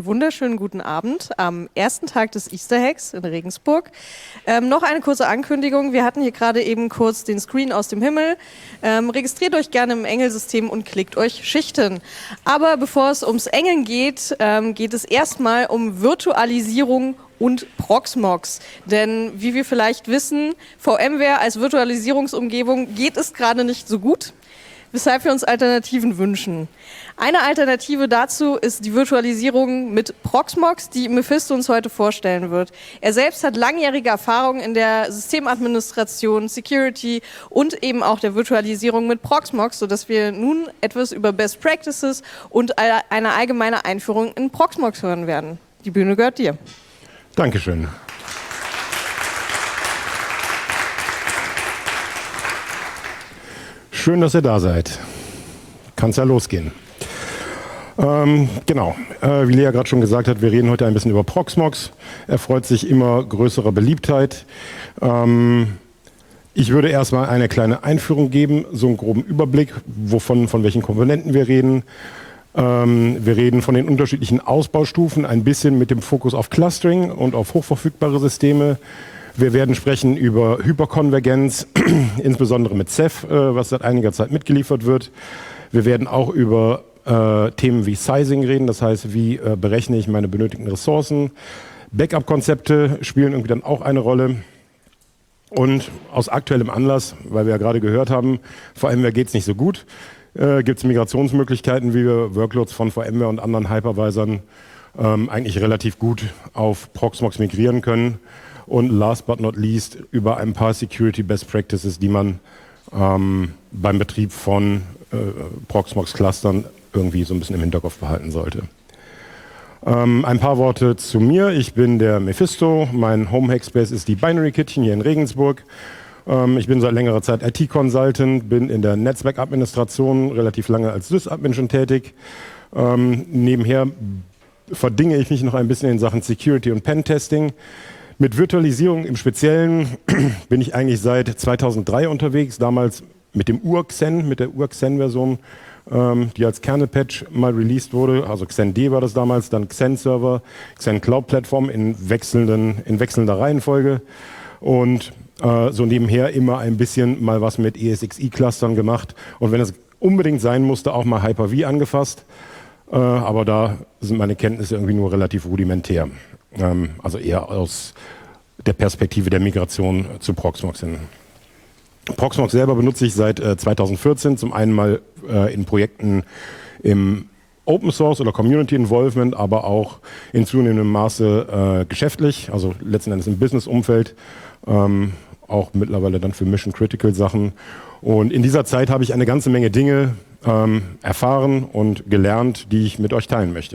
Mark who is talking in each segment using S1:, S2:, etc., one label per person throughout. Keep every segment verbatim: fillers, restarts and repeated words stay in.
S1: einen wunderschönen guten Abend am ersten Tag des Easter Hacks in Regensburg. Ähm, noch eine kurze Ankündigung. Wir hatten hier gerade eben kurz den Screen aus dem Himmel. Ähm, registriert euch gerne im Engelsystem und klickt euch Schichten. Aber bevor es ums Engeln geht, ähm, geht es erstmal um Virtualisierung und Proxmox. Denn wie wir vielleicht wissen, VMware als Virtualisierungsumgebung geht es gerade nicht so gut, weshalb wir uns Alternativen wünschen. Eine Alternative dazu ist die Virtualisierung mit Proxmox, die Mephisto uns heute vorstellen wird. Er selbst hat langjährige Erfahrung in der Systemadministration, Security und eben auch der Virtualisierung mit Proxmox, sodass wir nun etwas über Best Practices und eine allgemeine Einführung in Proxmox hören werden. Die Bühne gehört dir.
S2: Dankeschön. Schön, dass ihr da seid. Kann's ja losgehen. Ähm, genau, äh, wie Lea gerade schon gesagt hat, wir reden heute ein bisschen über Proxmox. Er freut sich immer größerer Beliebtheit. Ähm, ich würde erstmal eine kleine Einführung geben, so einen groben Überblick, wovon, von welchen Komponenten wir reden. Ähm, wir reden von den unterschiedlichen Ausbaustufen, ein bisschen mit dem Fokus auf Clustering und auf hochverfügbare Systeme. Wir werden sprechen über Hyperkonvergenz, insbesondere mit Ceph, äh, was seit einiger Zeit mitgeliefert wird. Wir werden auch über äh, Themen wie Sizing reden, das heißt, wie äh, berechne ich meine benötigten Ressourcen. Backup-Konzepte spielen irgendwie dann auch eine Rolle. Und aus aktuellem Anlass, weil wir ja gerade gehört haben, VMware geht es nicht so gut, äh, gibt es Migrationsmöglichkeiten, wie wir Workloads von VMware und anderen Hypervisern ähm, eigentlich relativ gut auf Proxmox migrieren können. Und last but not least über ein paar Security Best Practices, die man ähm, beim Betrieb von äh, Proxmox-Clustern irgendwie so ein bisschen im Hinterkopf behalten sollte. Ähm, ein paar Worte zu mir. Ich bin der Mephisto. Mein Home-Hackspace ist die Binary Kitchen hier in Regensburg. Ähm, ich bin seit längerer Zeit I T-Consultant, bin in der Netzwerkadministration relativ lange als Sys-Admin schon tätig. Ähm, nebenher verdinge ich mich noch ein bisschen in Sachen Security und Pen-Testing. Mit Virtualisierung im Speziellen bin ich eigentlich seit zweitausenddrei unterwegs, damals mit dem Ur-Xen, mit der Ur-Xen-Version, ähm, die als Kernel-Patch mal released wurde, also Xen D war das damals, dann Xen-Server, Xen-Cloud-Plattform in, wechselnden, in wechselnder Reihenfolge und äh, so nebenher immer ein bisschen mal was mit E S X i-Clustern gemacht und wenn es unbedingt sein musste, auch mal Hyper-V angefasst, äh, aber da sind meine Kenntnisse irgendwie nur relativ rudimentär. Also eher aus der Perspektive der Migration zu Proxmox hin. Proxmox selber benutze ich seit äh, zweitausendvierzehn, zum einen mal äh, in Projekten im Open Source oder Community Involvement, aber auch in zunehmendem Maße äh, geschäftlich, also letzten Endes im Business-Umfeld, ähm, auch mittlerweile dann für Mission Critical Sachen. Und in dieser Zeit habe ich eine ganze Menge Dinge ähm, erfahren und gelernt, die ich mit euch teilen möchte.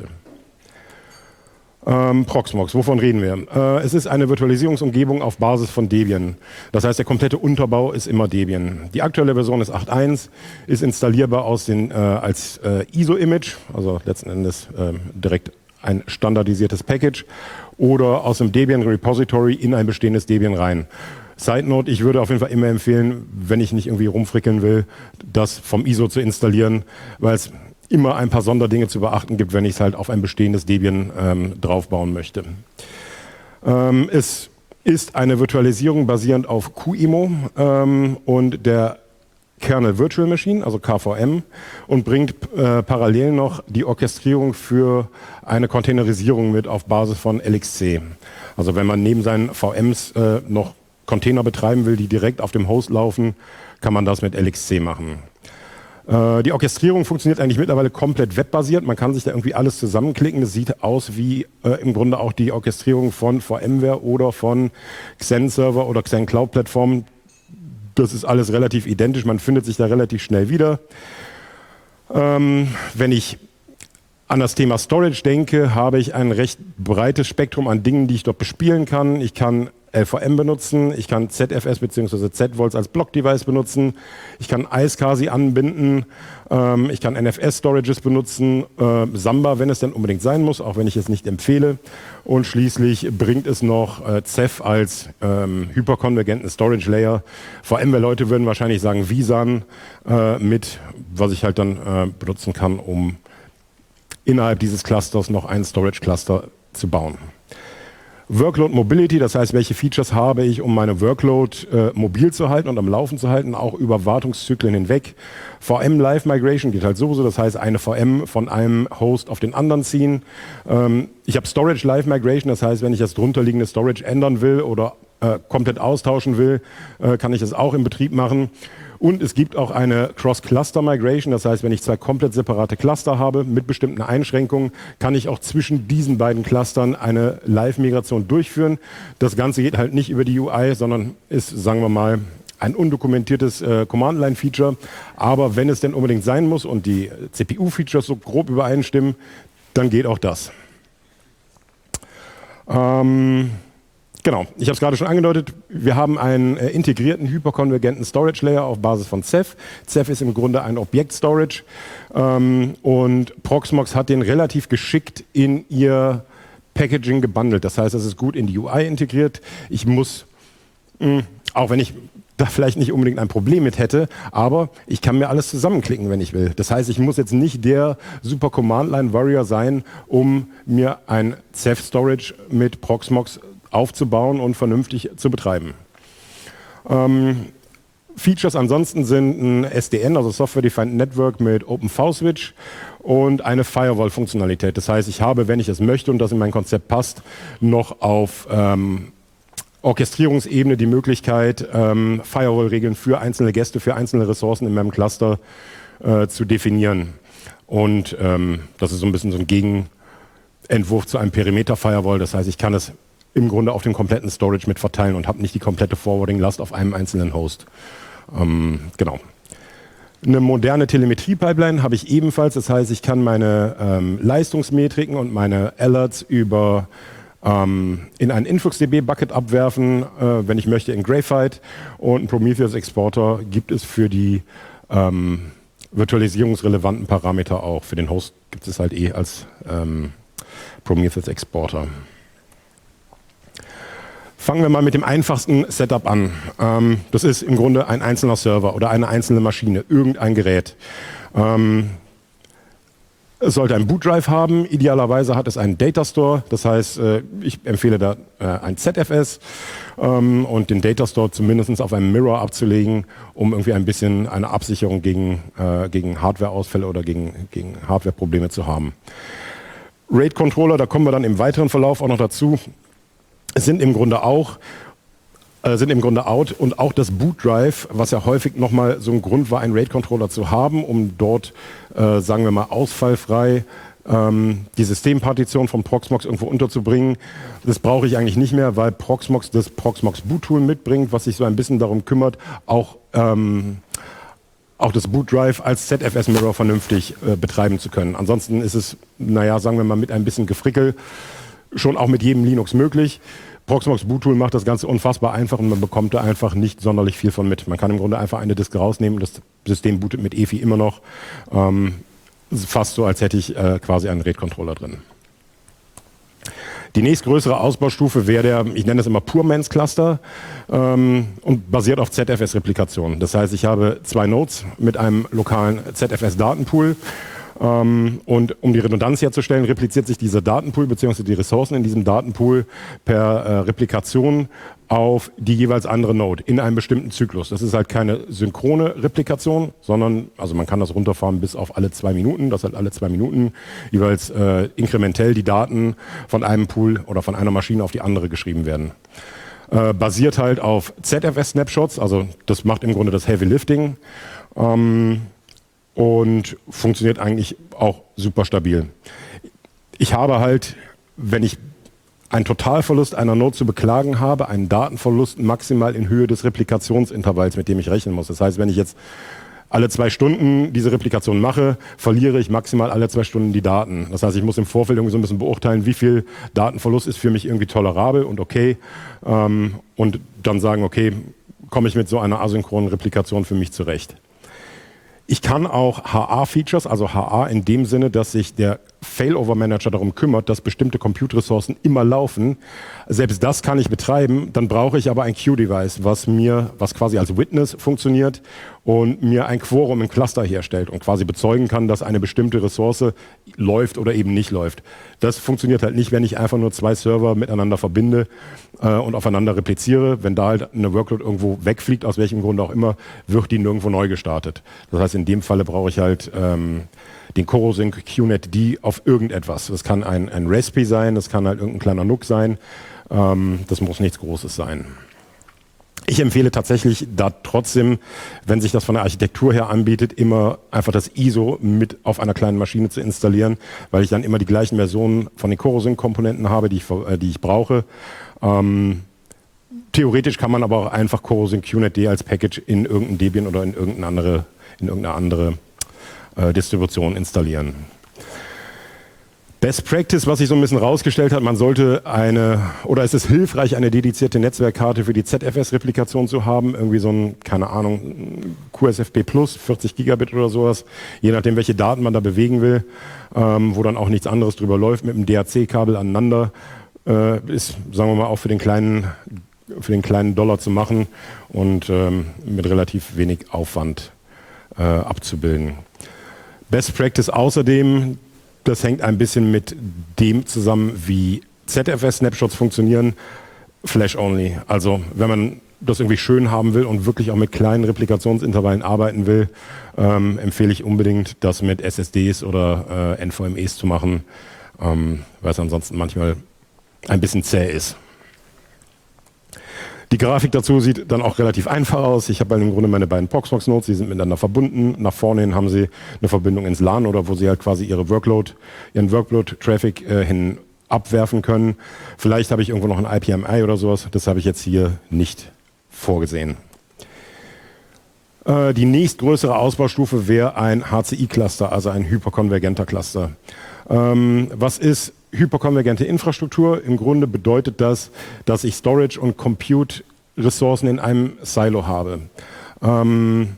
S2: Ähm, Proxmox, wovon reden wir? Äh, es ist eine Virtualisierungsumgebung auf Basis von Debian. Das heißt, der komplette Unterbau ist immer Debian. Die aktuelle Version ist acht Punkt eins, ist installierbar aus den, äh, als äh, I S O-Image, also letzten Endes äh, direkt ein standardisiertes Package, oder aus dem Debian-Repository in ein bestehendes Debian rein. Side Note, ich würde auf jeden Fall immer empfehlen, wenn ich nicht irgendwie rumfrickeln will, das vom I S O zu installieren, weil es immer ein paar Sonderdinge zu beachten gibt, wenn ich es halt auf ein bestehendes Debian ähm, draufbauen möchte. Ähm, es ist eine Virtualisierung basierend auf Q E M O ähm, und der Kernel Virtual Machine, also K V M, und bringt äh, parallel noch die Orchestrierung für eine Containerisierung mit auf Basis von L X C. Also wenn man neben seinen V Ms äh, noch Container betreiben will, die direkt auf dem Host laufen, kann man das mit L X C machen. Die Orchestrierung funktioniert eigentlich mittlerweile komplett webbasiert. Man kann sich da irgendwie alles zusammenklicken. Das sieht aus wie äh, im Grunde auch die Orchestrierung von VMware oder von Xen-Server oder Xen-Cloud-Plattformen. Das ist alles relativ identisch. Man findet sich da relativ schnell wieder. Ähm, wenn ich an das Thema Storage denke, habe ich ein recht breites Spektrum an Dingen, die ich dort bespielen kann. Ich kann L V M benutzen, ich kann Z F S bzw. Z-Volts als Block-Device benutzen, ich kann iSCSI anbinden, ähm, ich kann N F S-Storages benutzen, äh, Samba, wenn es denn unbedingt sein muss, auch wenn ich es nicht empfehle. Und schließlich bringt es noch äh, Ceph als ähm, hyperkonvergenten Storage-Layer. VMware-Leute würden wahrscheinlich sagen vSAN äh, mit, was ich halt dann äh, benutzen kann, um innerhalb dieses Clusters noch einen Storage-Cluster zu bauen. Workload Mobility, das heißt, welche Features habe ich, um meine Workload äh, mobil zu halten und am Laufen zu halten, auch über Wartungszyklen hinweg. V M Live Migration geht halt sowieso, das heißt, eine V M von einem Host auf den anderen ziehen. Ähm, ich habe Storage Live Migration, das heißt, wenn ich das drunterliegende Storage ändern will oder äh, komplett austauschen will, äh, kann ich das auch im Betrieb machen. Und es gibt auch eine Cross-Cluster-Migration, das heißt, wenn ich zwei komplett separate Cluster habe mit bestimmten Einschränkungen, kann ich auch zwischen diesen beiden Clustern eine Live-Migration durchführen. Das Ganze geht halt nicht über die U I, sondern ist, sagen wir mal, ein undokumentiertes äh, Command-Line-Feature. Aber wenn es denn unbedingt sein muss und die C P U-Features so grob übereinstimmen, dann geht auch das. Ähm... Genau, ich habe es gerade schon angedeutet, wir haben einen äh, integrierten hyperkonvergenten Storage Layer auf Basis von Ceph. Ceph ist im Grunde ein Objekt-Storage ähm, und Proxmox hat den relativ geschickt in ihr Packaging gebundelt. Das heißt, es ist gut in die U I integriert. Ich muss, mh, auch wenn ich da vielleicht nicht unbedingt ein Problem mit hätte, aber ich kann mir alles zusammenklicken, wenn ich will. Das heißt, ich muss jetzt nicht der super Command-Line-Warrior sein, um mir ein Ceph-Storage mit Proxmox aufzubauen und vernünftig zu betreiben. Ähm, Features ansonsten sind ein S D N, also Software Defined Network mit OpenVSwitch und eine Firewall-Funktionalität. Das heißt, ich habe, wenn ich es möchte und das in mein Konzept passt, noch auf ähm, Orchestrierungsebene die Möglichkeit, ähm, Firewall-Regeln für einzelne Gäste, für einzelne Ressourcen in meinem Cluster äh, zu definieren. Und ähm, das ist so ein bisschen so ein Gegenentwurf zu einem Perimeter-Firewall. Das heißt, ich kann es im Grunde auf den kompletten Storage mit verteilen und habe nicht die komplette Forwarding-Last auf einem einzelnen Host. Ähm, genau. Eine moderne Telemetrie-Pipeline habe ich ebenfalls. Das heißt, ich kann meine ähm, Leistungsmetriken und meine Alerts über ähm, in einen InfluxDB-Bucket abwerfen, äh, wenn ich möchte, in Graphite. Und einen Prometheus-Exporter gibt es für die ähm, virtualisierungsrelevanten Parameter auch. Für den Host gibt es halt eh als ähm, Prometheus-Exporter. Fangen wir mal mit dem einfachsten Setup an. Ähm, das ist im Grunde ein einzelner Server oder eine einzelne Maschine, irgendein Gerät. Ähm, es sollte einen Bootdrive haben, idealerweise hat es einen Datastore, das heißt, äh, ich empfehle da äh, ein Z F S ähm, und den Datastore zumindest auf einem Mirror abzulegen, um irgendwie ein bisschen eine Absicherung gegen, äh, gegen Hardwareausfälle oder gegen, gegen Hardwareprobleme zu haben. RAID-Controller, da kommen wir dann im weiteren Verlauf auch noch dazu. sind im Grunde auch äh, sind im Grunde out und auch das Boot-Drive, was ja häufig nochmal so ein Grund war, einen RAID-Controller zu haben, um dort, äh, sagen wir mal, ausfallfrei ähm, die Systempartition von Proxmox irgendwo unterzubringen. Das brauche ich eigentlich nicht mehr, weil Proxmox das Proxmox Boot-Tool mitbringt, was sich so ein bisschen darum kümmert, auch ähm, auch das Boot-Drive als Z F S-Mirror vernünftig äh, betreiben zu können. Ansonsten ist es, naja, sagen wir mal, mit ein bisschen Gefrickel schon auch mit jedem Linux möglich. Proxmox Boot-Tool macht das Ganze unfassbar einfach und man bekommt da einfach nicht sonderlich viel von mit. Man kann im Grunde einfach eine Disk rausnehmen und das System bootet mit E F I immer noch. Ähm, fast so, als hätte ich äh, quasi einen RAID-Controller drin. Die nächstgrößere Ausbaustufe wäre der, ich nenne das immer Pure-Mans-Cluster ähm, und basiert auf Z F S-Replikationen. Das heißt, ich habe zwei Nodes mit einem lokalen Z F S-Datenpool. Ähm, und um die Redundanz herzustellen, repliziert sich dieser Datenpool bzw. die Ressourcen in diesem Datenpool per äh, Replikation auf die jeweils andere Node in einem bestimmten Zyklus. Das ist halt keine synchrone Replikation, sondern, also man kann das runterfahren bis auf alle zwei Minuten, dass halt alle zwei Minuten jeweils äh, inkrementell die Daten von einem Pool oder von einer Maschine auf die andere geschrieben werden. Äh, basiert halt auf Z F S-Snapshots, also das macht im Grunde das Heavy Lifting. Ähm, Und funktioniert eigentlich auch super stabil. Ich habe halt, wenn ich einen Totalverlust einer Node zu beklagen habe, einen Datenverlust maximal in Höhe des Replikationsintervalls, mit dem ich rechnen muss. Das heißt, wenn ich jetzt alle zwei Stunden diese Replikation mache, verliere ich maximal alle zwei Stunden die Daten. Das heißt, ich muss im Vorfeld irgendwie so ein bisschen beurteilen, wie viel Datenverlust ist für mich irgendwie tolerabel und okay. Ähm, und dann sagen, okay, komme ich mit so einer asynchronen Replikation für mich zurecht. Ich kann auch H A-Features, also H A in dem Sinne, dass sich der Failover-Manager darum kümmert, dass bestimmte Compute-Ressourcen immer laufen. Selbst das kann ich betreiben, dann brauche ich aber ein Queue-Device, was mir, was quasi als Witness funktioniert und mir ein Quorum im Cluster herstellt und quasi bezeugen kann, dass eine bestimmte Ressource läuft oder eben nicht läuft. Das funktioniert halt nicht, wenn ich einfach nur zwei Server miteinander verbinde äh, und aufeinander repliziere. Wenn da halt eine Workload irgendwo wegfliegt, aus welchem Grund auch immer, wird die nirgendwo neu gestartet. Das heißt, in dem Falle brauche ich halt ähm, den CoroSync QNetD auf irgendetwas. Das kann ein, ein Raspi sein, das kann halt irgendein kleiner N U C sein. Ähm, das muss nichts Großes sein. Ich empfehle tatsächlich da trotzdem, wenn sich das von der Architektur her anbietet, immer einfach das I S O mit auf einer kleinen Maschine zu installieren, weil ich dann immer die gleichen Versionen von den CoroSync-Komponenten habe, die ich, äh, die ich brauche. Ähm, theoretisch kann man aber auch einfach CoroSync QNetD als Package in irgendein Debian oder in irgendeine andere, in irgendeine andere äh, Distribution installieren. Best Practice, was sich so ein bisschen rausgestellt hat, man sollte eine, oder es ist hilfreich, eine dedizierte Netzwerkkarte für die Z F S-Replikation zu haben, irgendwie so ein, keine Ahnung, Q S F P Plus, vierzig Gigabit oder sowas, je nachdem, welche Daten man da bewegen will, ähm, wo dann auch nichts anderes drüber läuft, mit dem D H C-Kabel aneinander, äh, ist, sagen wir mal, auch für den kleinen, für den kleinen Dollar zu machen und ähm, mit relativ wenig Aufwand äh, abzubilden. Best Practice außerdem, das hängt ein bisschen mit dem zusammen, wie Z F S-Snapshots funktionieren, Flash-only. Also wenn man das irgendwie schön haben will und wirklich auch mit kleinen Replikationsintervallen arbeiten will, ähm, empfehle ich unbedingt, das mit S S Ds oder äh, N V M Es zu machen, ähm, weil es ansonsten manchmal ein bisschen zäh ist. Die Grafik dazu sieht dann auch relativ einfach aus. Ich habe halt im Grunde meine beiden Proxmox-Nodes, die sind miteinander verbunden. Nach vorne hin haben sie eine Verbindung ins LAN oder wo sie halt quasi ihre Workload, ihren Workload-Traffic äh, hin abwerfen können. Vielleicht habe ich irgendwo noch ein I P M I oder sowas. Das habe ich jetzt hier nicht vorgesehen. Äh, die nächstgrößere Ausbaustufe wäre ein H C I-Cluster, also ein hyperkonvergenter Cluster. Ähm, was ist hyperkonvergente Infrastruktur? Im Grunde bedeutet das, dass ich Storage und Compute-Ressourcen in einem Silo habe. Ähm,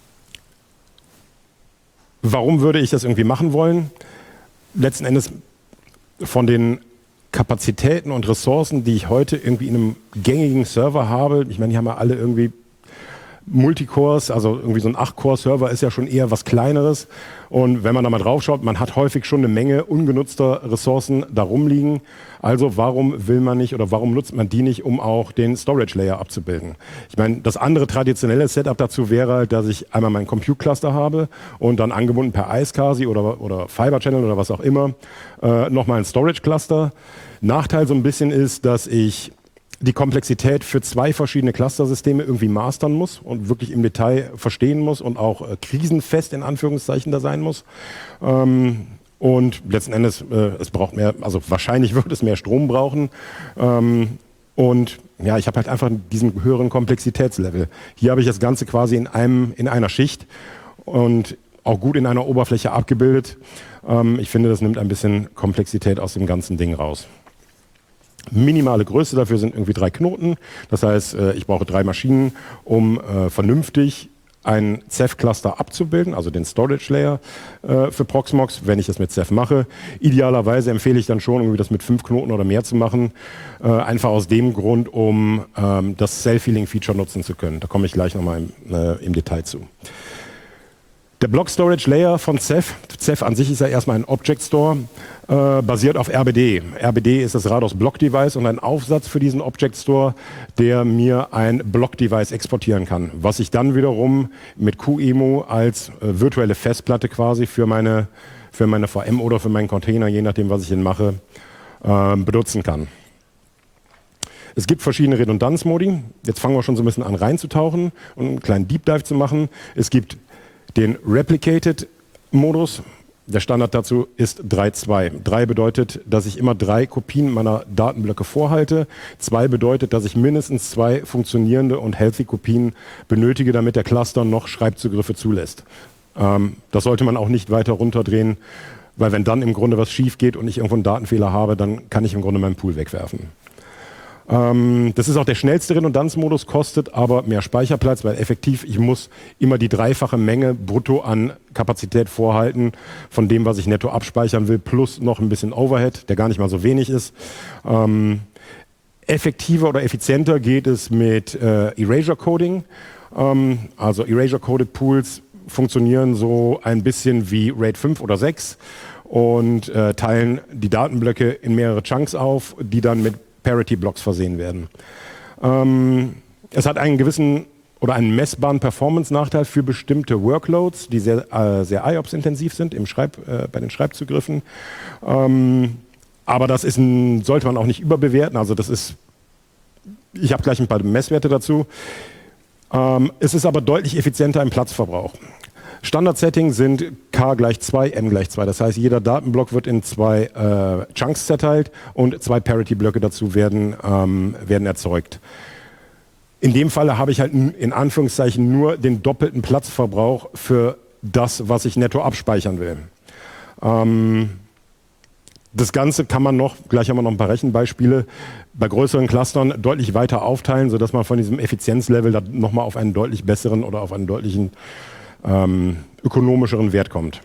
S2: warum würde ich das irgendwie machen wollen? Letzten Endes von den Kapazitäten und Ressourcen, die ich heute irgendwie in einem gängigen Server habe, ich meine, die haben ja alle irgendwie Multicores, also irgendwie so ein acht Core Server ist ja schon eher was Kleineres. Und wenn man da mal drauf schaut, man hat häufig schon eine Menge ungenutzter Ressourcen da rumliegen. Also warum will man nicht oder warum nutzt man die nicht, um auch den Storage Layer abzubilden? Ich meine, das andere traditionelle Setup dazu wäre halt, dass ich einmal mein Compute Cluster habe und dann angebunden per iSCSI oder, oder Fiber Channel oder was auch immer, äh, nochmal ein Storage Cluster. Nachteil so ein bisschen ist, dass ich die Komplexität für zwei verschiedene Clustersysteme irgendwie mastern muss und wirklich im Detail verstehen muss und auch äh, krisenfest in Anführungszeichen da sein muss. Ähm, und letzten Endes, äh, es braucht mehr, also wahrscheinlich wird es mehr Strom brauchen. Ähm, und ja, ich habe halt einfach diesen höheren Komplexitätslevel. Hier habe ich das Ganze quasi in einem, in einer Schicht und auch gut in einer Oberfläche abgebildet. Ähm, ich finde, das nimmt ein bisschen Komplexität aus dem ganzen Ding raus. Minimale Größe dafür sind irgendwie drei Knoten. Das heißt, ich brauche drei Maschinen, um äh, vernünftig ein Ceph-Cluster abzubilden, also den Storage Layer äh, für Proxmox, wenn ich das mit Ceph mache. Idealerweise empfehle ich dann schon, irgendwie das mit fünf Knoten oder mehr zu machen, äh, einfach aus dem Grund, um ähm, das Self-Healing-Feature nutzen zu können. Da komme ich gleich nochmal im, äh, im Detail zu. Der Block Storage Layer von Ceph, Ceph an sich ist ja erstmal ein Object Store, äh, basiert auf R B D. R B D ist das Rados Block Device und ein Aufsatz für diesen Object Store, der mir ein Block Device exportieren kann, was ich dann wiederum mit Q E M U als äh, virtuelle Festplatte quasi für meine, für meine V M oder für meinen Container, je nachdem was ich ihn mache, äh, benutzen kann. Es gibt verschiedene Redundanzmodi. Jetzt fangen wir schon so ein bisschen an reinzutauchen und einen kleinen Deep Dive zu machen. Es gibt den Replicated-Modus, der Standard dazu ist drei Punkt zwei. drei bedeutet, dass ich immer drei Kopien meiner Datenblöcke vorhalte. zwei bedeutet, dass ich mindestens zwei funktionierende und healthy Kopien benötige, damit der Cluster noch Schreibzugriffe zulässt. Ähm, das sollte man auch nicht weiter runterdrehen, weil wenn dann im Grunde was schief geht und ich irgendwo einen Datenfehler habe, dann kann ich im Grunde meinen Pool wegwerfen. Ähm, das ist auch der schnellste Redundanzmodus, kostet aber mehr Speicherplatz, weil effektiv ich muss immer die dreifache Menge brutto an Kapazität vorhalten von dem, was ich netto abspeichern will, plus noch ein bisschen Overhead, der gar nicht mal so wenig ist. Ähm, effektiver oder effizienter geht es mit äh, Erasure Coding. Ähm, also Erasure Coded Pools funktionieren so ein bisschen wie RAID fünf oder sechs und äh, teilen die Datenblöcke in mehrere Chunks auf, die dann mit Parity-Blocks versehen werden. Ähm, es hat einen gewissen oder einen messbaren Performance-Nachteil für bestimmte Workloads, die sehr, äh, sehr I O P S-intensiv sind im Schreib, äh, bei den Schreibzugriffen. Ähm, aber das ist ein, sollte man auch nicht überbewerten. Also das ist, ich habe gleich ein paar Messwerte dazu. Ähm, es ist aber deutlich effizienter im Platzverbrauch. Standard-Setting sind K gleich zwei, M gleich zwei. Das heißt, jeder Datenblock wird in zwei äh, Chunks zerteilt und zwei Parity-Blöcke dazu werden, ähm, werden erzeugt. In dem Falle habe ich halt in Anführungszeichen nur den doppelten Platzverbrauch für das, was ich netto abspeichern will. Ähm, das Ganze kann man noch, gleich haben wir noch ein paar Rechenbeispiele, bei größeren Clustern deutlich weiter aufteilen, sodass man von diesem Effizienzlevel dann nochmal auf einen deutlich besseren oder auf einen deutlichen ähm, ökonomischeren Wert kommt.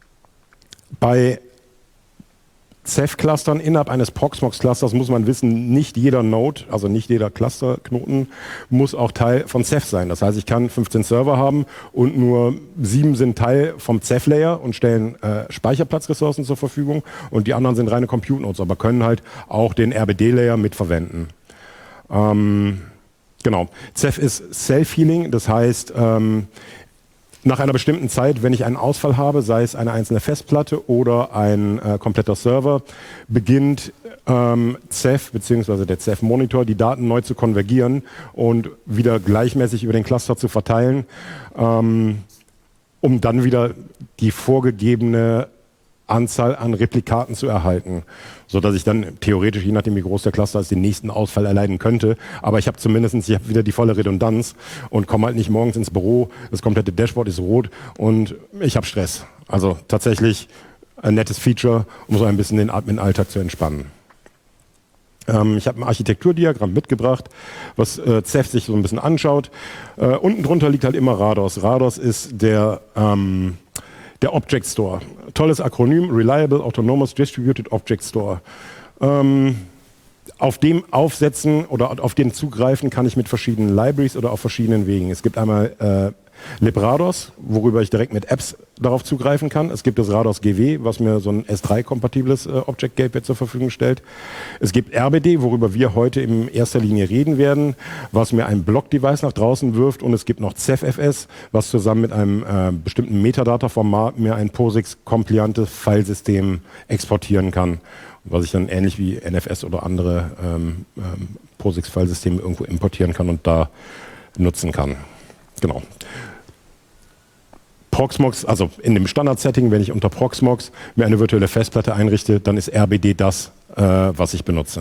S2: Bei Ceph-Clustern innerhalb eines Proxmox-Clusters muss man wissen, nicht jeder Node, also nicht jeder Clusterknoten, muss auch Teil von Ceph sein. Das heißt, ich kann fünfzehn Server haben und nur sieben sind Teil vom Ceph-Layer und stellen äh, Speicherplatzressourcen zur Verfügung und die anderen sind reine Compute-Nodes, aber können halt auch den R B D-Layer mitverwenden. Ähm, genau. Ceph ist Self-Healing, das heißt, ähm, nach einer bestimmten Zeit, wenn ich einen Ausfall habe, sei es eine einzelne Festplatte oder ein äh, kompletter Server, beginnt ähm, Ceph bzw. der Ceph-Monitor die Daten neu zu konvergieren und wieder gleichmäßig über den Cluster zu verteilen, ähm, um dann wieder die vorgegebene Anzahl an Replikaten zu erhalten, sodass ich dann theoretisch, je nachdem wie groß der Cluster ist, den nächsten Ausfall erleiden könnte. Aber ich habe zumindest, ich habe wieder die volle Redundanz und komme halt nicht morgens ins Büro, das komplette Dashboard ist rot und ich habe Stress. Also tatsächlich ein nettes Feature, um so ein bisschen den Admin-Alltag zu entspannen. Ähm, ich habe ein Architekturdiagramm mitgebracht, was äh, Ceph sich so ein bisschen anschaut. Äh, unten drunter liegt halt immer Rados. Rados ist der ähm, Der Object Store. Tolles Akronym, Reliable Autonomous Distributed Object Store. Ähm, auf dem aufsetzen oder auf den zugreifen kann ich mit verschiedenen Libraries oder auf verschiedenen Wegen. Es gibt einmal äh, LibRados, worüber ich direkt mit Apps darauf zugreifen kann. Es gibt das Rados G W, was mir so ein S drei kompatibles äh, Object Gateway zur Verfügung stellt. Es gibt R B D, worüber wir heute in erster Linie reden werden, was mir ein Block-Device nach draußen wirft. Und es gibt noch CephFS, was zusammen mit einem äh, bestimmten Metadata-Format mir ein POSIX-kompliantes Filesystem exportieren kann, was ich dann ähnlich wie N F S oder andere ähm, ähm, POSIX-Filesysteme irgendwo importieren kann und da nutzen kann. Genau. Proxmox, also in dem Standard-Setting, wenn ich unter Proxmox mir eine virtuelle Festplatte einrichte, dann ist R B D das, äh, was ich benutze.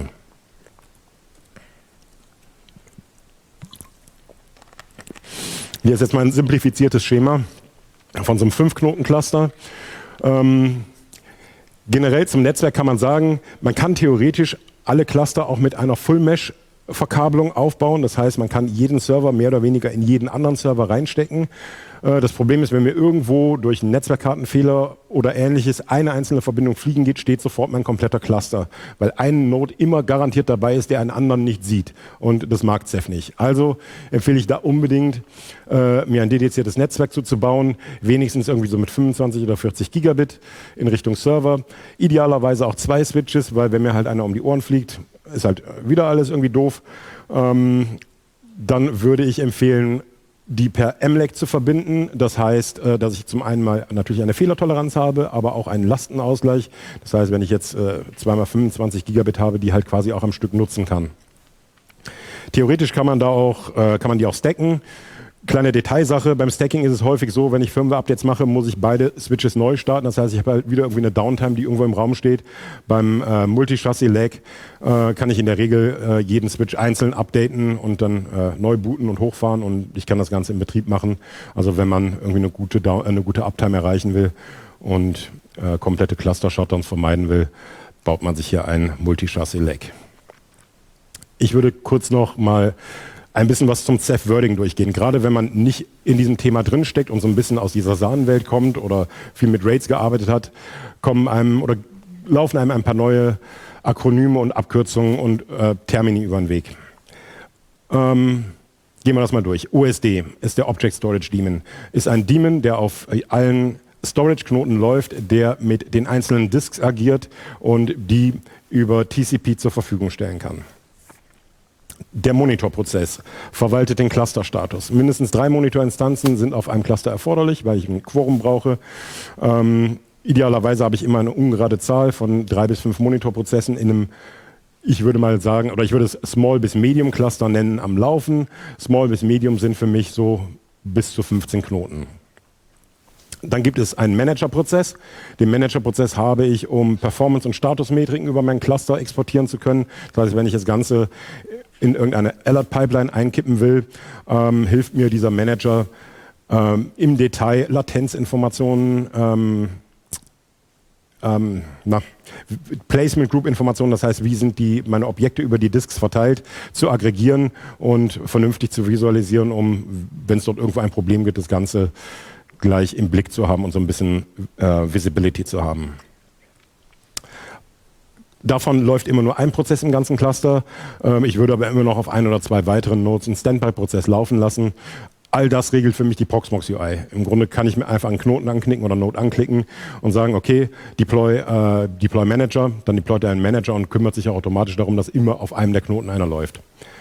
S2: Hier ist jetzt mal ein simplifiziertes Schema von so einem fünf-Knoten-Cluster. Ähm, generell zum Netzwerk kann man sagen, man kann theoretisch alle Cluster auch mit einer Full-Mesh Verkabelung aufbauen. Das heißt, man kann jeden Server mehr oder weniger in jeden anderen Server reinstecken. Das Problem ist, wenn mir irgendwo durch einen Netzwerkkartenfehler oder ähnliches eine einzelne Verbindung fliegen geht, steht sofort mein kompletter Cluster, weil ein Node immer garantiert dabei ist, der einen anderen nicht sieht. Und das mag Ceph nicht. Also empfehle ich da unbedingt, äh, mir ein dediziertes Netzwerk zuzubauen, wenigstens irgendwie so mit fünfundzwanzig oder vierzig Gigabit in Richtung Server. Idealerweise auch zwei Switches, weil wenn mir halt einer um die Ohren fliegt, ist halt wieder alles irgendwie doof. Ähm, dann würde ich empfehlen, die per M L E C zu verbinden. Das heißt, äh, dass ich zum einen mal natürlich eine Fehlertoleranz habe, aber auch einen Lastenausgleich. Das heißt, wenn ich jetzt äh, zweimal fünfundzwanzig Gigabit habe, die halt quasi auch am Stück nutzen kann. Theoretisch kann man da auch, äh, kann man die auch stacken. Kleine Detailsache, beim Stacking ist es häufig so, wenn ich Firmware-Updates mache, muss ich beide Switches neu starten. Das heißt, ich habe halt wieder irgendwie eine Downtime, die irgendwo im Raum steht. Beim äh, Multi-Chassis-Lag äh, kann ich in der Regel äh, jeden Switch einzeln updaten und dann äh, neu booten und hochfahren und ich kann das Ganze im Betrieb machen. Also wenn man irgendwie eine gute, Down äh, eine gute Uptime erreichen will und äh, komplette Cluster-Shutdowns vermeiden will, baut man sich hier ein Multi-Chassis-Lag. Ich würde kurz noch mal ein bisschen was zum Ceph-Wording durchgehen. Gerade wenn man nicht in diesem Thema drinsteckt und so ein bisschen aus dieser S A N-Welt kommt oder viel mit RAIDs gearbeitet hat, kommen einem oder laufen einem ein paar neue Akronyme und Abkürzungen und äh, Termini über den Weg. Ähm, gehen wir das mal durch. O S D ist der Object Storage Daemon. Ist ein Daemon, der auf allen Storage-Knoten läuft, der mit den einzelnen Disks agiert und die über T C P zur Verfügung stellen kann. Der Monitorprozess verwaltet den Cluster-Status. Mindestens drei Monitor-Instanzen sind auf einem Cluster erforderlich, weil ich ein Quorum brauche. Ähm, idealerweise habe ich immer eine ungerade Zahl von drei bis fünf Monitorprozessen in einem, ich würde mal sagen, oder ich würde es Small bis Medium Cluster nennen, am Laufen. Small bis Medium sind für mich so bis zu fünfzehn Knoten. Dann gibt es einen Managerprozess. Den Managerprozess habe ich, um Performance- und Statusmetriken über mein Cluster exportieren zu können. Das heißt, wenn ich das Ganze in irgendeine Alert-Pipeline einkippen will, ähm, hilft mir dieser Manager ähm, im Detail Latenzinformationen, ähm, ähm, na, Placement Group Informationen, das heißt, wie sind die, meine Objekte über die Disks verteilt, zu aggregieren und vernünftig zu visualisieren, um, wenn es dort irgendwo ein Problem gibt, das Ganze gleich im Blick zu haben und so ein bisschen äh, Visibility zu haben. Davon läuft immer nur ein Prozess im ganzen Cluster. Ähm, ich würde aber immer noch auf ein oder zwei weiteren Nodes einen Standby-Prozess laufen lassen. All das regelt für mich die Proxmox U I. Im Grunde kann ich mir einfach einen Knoten anklicken oder Node anklicken und sagen, okay, Deploy, äh, Deploy Manager, dann deployt er einen Manager und kümmert sich auch automatisch darum, dass immer auf einem der Knoten einer läuft.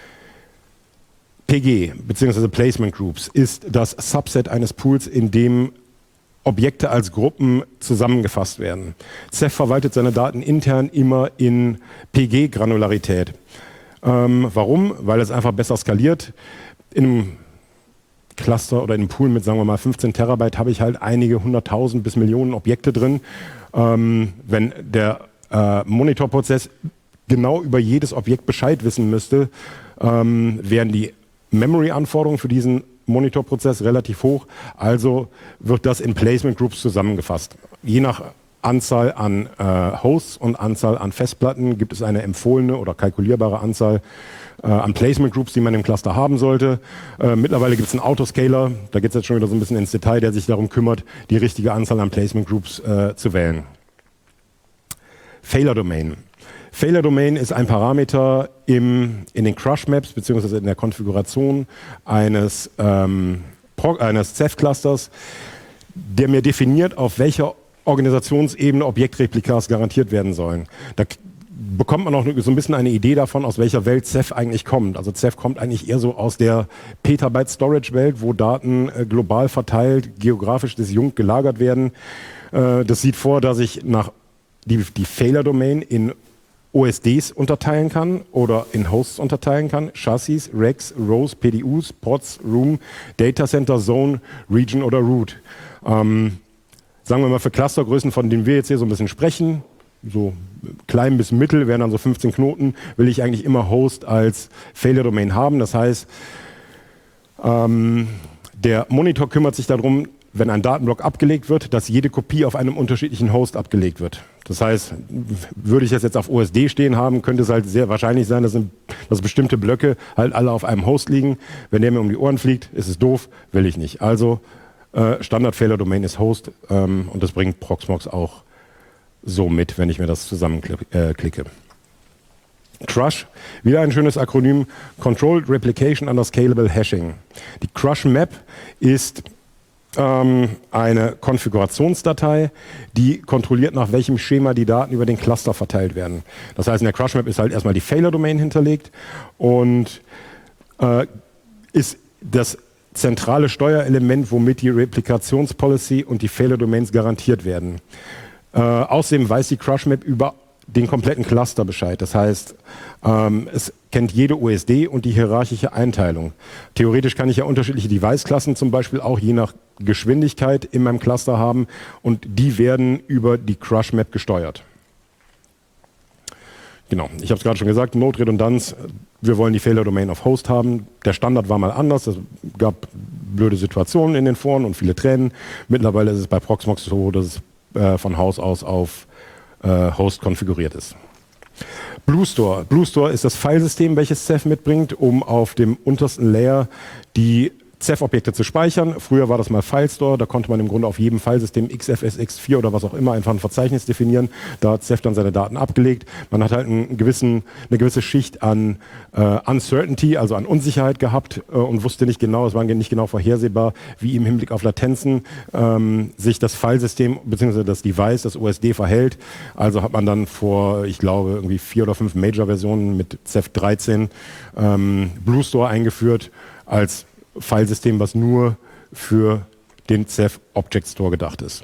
S2: P G bzw. Placement Groups ist das Subset eines Pools, in dem Objekte als Gruppen zusammengefasst werden. Ceph verwaltet seine Daten intern immer in P G-Granularität. Ähm, warum? Weil es einfach besser skaliert. In einem Cluster oder in einem Pool mit, sagen wir mal, fünfzehn Terabyte habe ich halt einige hunderttausend bis Millionen Objekte drin. Ähm, wenn der äh, Monitorprozess genau über jedes Objekt Bescheid wissen müsste, ähm, wären die Memory-Anforderungen für diesen Monitorprozess relativ hoch, also wird das in Placement Groups zusammengefasst. Je nach Anzahl an äh, Hosts und Anzahl an Festplatten gibt es eine empfohlene oder kalkulierbare Anzahl äh, an Placement Groups, die man im Cluster haben sollte. Äh, mittlerweile gibt es einen Autoscaler, da geht es jetzt schon wieder so ein bisschen ins Detail, der sich darum kümmert, die richtige Anzahl an Placement Groups äh, zu wählen. Failure Domain. Failure Domain ist ein Parameter im, in den Crush Maps bzw. in der Konfiguration eines, ähm, eines Ceph-Clusters, der mir definiert, auf welcher Organisationsebene Objektreplikas garantiert werden sollen. Da bekommt man auch so ein bisschen eine Idee davon, aus welcher Welt Ceph eigentlich kommt. Also Ceph kommt eigentlich eher so aus der Petabyte-Storage-Welt, wo Daten äh, global verteilt, geografisch disjunkt gelagert werden. Äh, das sieht vor, dass ich nach die, die Failure-Domain in O S Ds unterteilen kann oder in Hosts unterteilen kann. Chassis, Racks, Rows, P D Us, Pods, Room, Data Center, Zone, Region oder Root. Ähm, sagen wir mal für Clustergrößen, von denen wir jetzt hier so ein bisschen sprechen, so klein bis mittel, wären dann so fünfzehn Knoten, will ich eigentlich immer Host als Failure Domain haben. Das heißt, ähm, der Monitor kümmert sich darum, wenn ein Datenblock abgelegt wird, dass jede Kopie auf einem unterschiedlichen Host abgelegt wird. Das heißt, würde ich das jetzt auf O S D stehen haben, könnte es halt sehr wahrscheinlich sein, dass, in, dass bestimmte Blöcke halt alle auf einem Host liegen. Wenn der mir um die Ohren fliegt, ist es doof, will ich nicht. Also äh, Standard-Failure-Domain ist Host ähm, und das bringt Proxmox auch so mit, wenn ich mir das zusammenklicke. Äh, Crush, wieder ein schönes Akronym, Controlled Replication under Scalable Hashing. Die Crush-Map ist eine Konfigurationsdatei, die kontrolliert, nach welchem Schema die Daten über den Cluster verteilt werden. Das heißt, in der Crush-Map ist halt erstmal die Failure-Domain hinterlegt und äh, ist das zentrale Steuerelement, womit die Replikationspolicy und die Failure-Domains garantiert werden. Äh, außerdem weiß die Crush-Map über den kompletten Cluster Bescheid. Das heißt, ähm, es kennt jede O S D und die hierarchische Einteilung. Theoretisch kann ich ja unterschiedliche Device-Klassen zum Beispiel auch je nach Geschwindigkeit in meinem Cluster haben und die werden über die Crush-Map gesteuert. Genau, ich habe es gerade schon gesagt, Node-Redundanz, wir wollen die Failure-Domain auf Host haben. Der Standard war mal anders, es gab blöde Situationen in den Foren und viele Tränen. Mittlerweile ist es bei Proxmox so, dass es äh, von Haus aus auf Host konfiguriert ist. BlueStore. BlueStore ist das Filesystem, welches Ceph mitbringt, um auf dem untersten Layer die Ceph-Objekte zu speichern. Früher war das mal FileStore, da konnte man im Grunde auf jedem Filesystem X F S, X vier oder was auch immer einfach ein Verzeichnis definieren. Da hat Ceph dann seine Daten abgelegt. Man hat halt einen gewissen, eine gewisse Schicht an äh, Uncertainty, also an Unsicherheit gehabt äh, und wusste nicht genau, es war nicht genau vorhersehbar, wie im Hinblick auf Latenzen ähm, sich das Filesystem bzw. das Device, das O S D verhält. Also hat man dann vor, ich glaube, irgendwie vier oder fünf Major-Versionen mit Ceph dreizehn ähm, BlueStore eingeführt als Filesystem, was nur für den Ceph Object Store gedacht ist.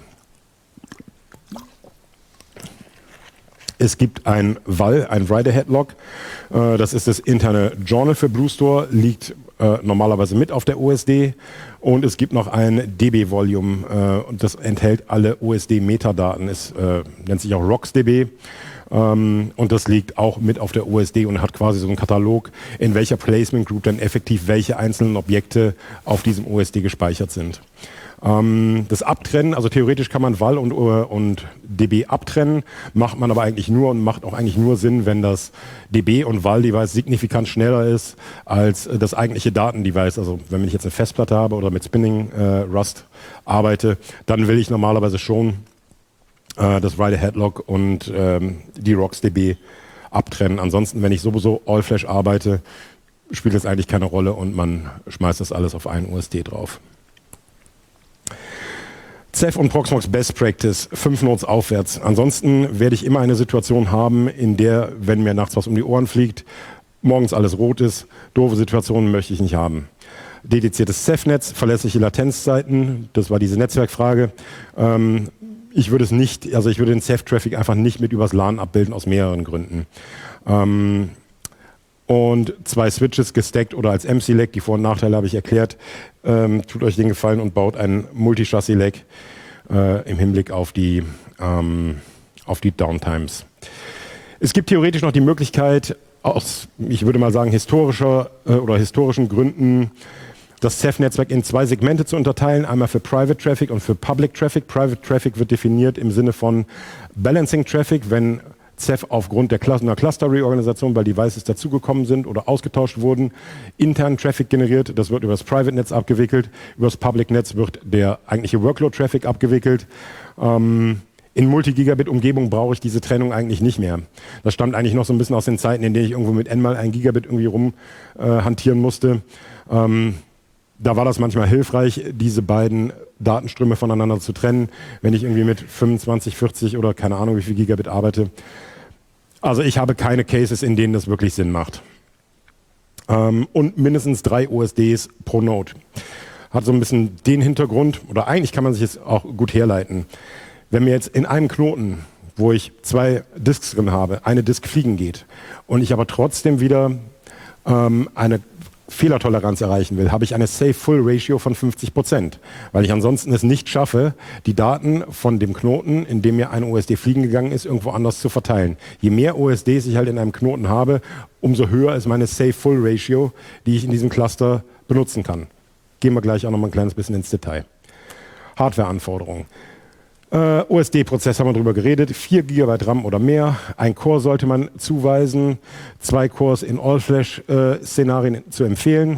S2: Es gibt ein V A L, ein Write-Ahead-Log. Äh, das ist das interne Journal für BlueStore, liegt äh, normalerweise mit auf der O S D. Und es gibt noch ein D B-Volume, äh, und das enthält alle O S D-Metadaten. Es äh, nennt sich auch RocksDB. Um, und das liegt auch mit auf der O S D und hat quasi so einen Katalog, in welcher Placement Group dann effektiv welche einzelnen Objekte auf diesem O S D gespeichert sind. Um, das Abtrennen, also theoretisch kann man V A L und, und D B abtrennen, macht man aber eigentlich nur und macht auch eigentlich nur Sinn, wenn das D B und V A L-Device signifikant schneller ist als das eigentliche Datendevice. Also wenn ich jetzt eine Festplatte habe oder mit Spinning äh, Rust arbeite, dann will ich normalerweise schon das Write-Ahead-Log und ähm, die RocksDB abtrennen. Ansonsten, wenn ich sowieso All-Flash arbeite, spielt das eigentlich keine Rolle und man schmeißt das alles auf einen O S D drauf. Ceph und Proxmox Best Practice, fünf Nodes aufwärts. Ansonsten werde ich immer eine Situation haben, in der, wenn mir nachts was um die Ohren fliegt, morgens alles rot ist. Doofe Situationen möchte ich nicht haben. Dediziertes Ceph-Netz, verlässliche Latenzzeiten, das war diese Netzwerkfrage. Ähm, Ich würde es nicht, also ich würde den Ceph-Traffic einfach nicht mit übers LAN abbilden, aus mehreren Gründen. Ähm, und zwei Switches gestackt oder als M C-Leg, die Vor- und Nachteile habe ich erklärt. Ähm, tut euch den Gefallen und baut ein Multi-Chassis-Leg äh, im Hinblick auf die, ähm, auf die Downtimes. Es gibt theoretisch noch die Möglichkeit, aus, ich würde mal sagen, historischer äh, oder historischen Gründen, das Ceph-Netzwerk in zwei Segmente zu unterteilen, einmal für Private Traffic und für Public Traffic. Private Traffic wird definiert im Sinne von Balancing Traffic, wenn Ceph aufgrund der Cluster, einer Cluster-Reorganisation, weil Devices dazugekommen sind oder ausgetauscht wurden, internen Traffic generiert. Das wird über das Private-Netz abgewickelt. Über das Public-Netz wird der eigentliche Workload-Traffic abgewickelt. Ähm, in Multi-Gigabit-Umgebung brauche ich diese Trennung eigentlich nicht mehr. Das stammt eigentlich noch so ein bisschen aus den Zeiten, in denen ich irgendwo mit n mal ein Gigabit irgendwie rum äh, hantieren musste. Ähm, Da war das manchmal hilfreich, diese beiden Datenströme voneinander zu trennen, wenn ich irgendwie mit fünfundzwanzig, vierzig oder keine Ahnung wie viel Gigabit arbeite. Also ich habe keine Cases, in denen das wirklich Sinn macht. Ähm, und mindestens drei O S Ds pro Node. Hat so ein bisschen den Hintergrund, oder eigentlich kann man sich jetzt auch gut herleiten. Wenn mir jetzt in einem Knoten, wo ich zwei Disks drin habe, eine Disk fliegen geht und ich aber trotzdem wieder ähm, eine Fehlertoleranz erreichen will, habe ich eine Safe-Full-Ratio von fünfzig Prozent, weil ich ansonsten es nicht schaffe, die Daten von dem Knoten, in dem mir ein O S D fliegen gegangen ist, irgendwo anders zu verteilen. Je mehr O S Ds ich halt in einem Knoten habe, umso höher ist meine Safe-Full-Ratio, die ich in diesem Cluster benutzen kann. Gehen wir gleich auch noch mal ein kleines bisschen ins Detail. Hardware-Anforderungen. Äh, O S D-Prozess haben wir drüber geredet, vier Gigabyte RAM oder mehr, ein Core sollte man zuweisen, zwei Cores in All-Flash-Szenarien äh, zu empfehlen.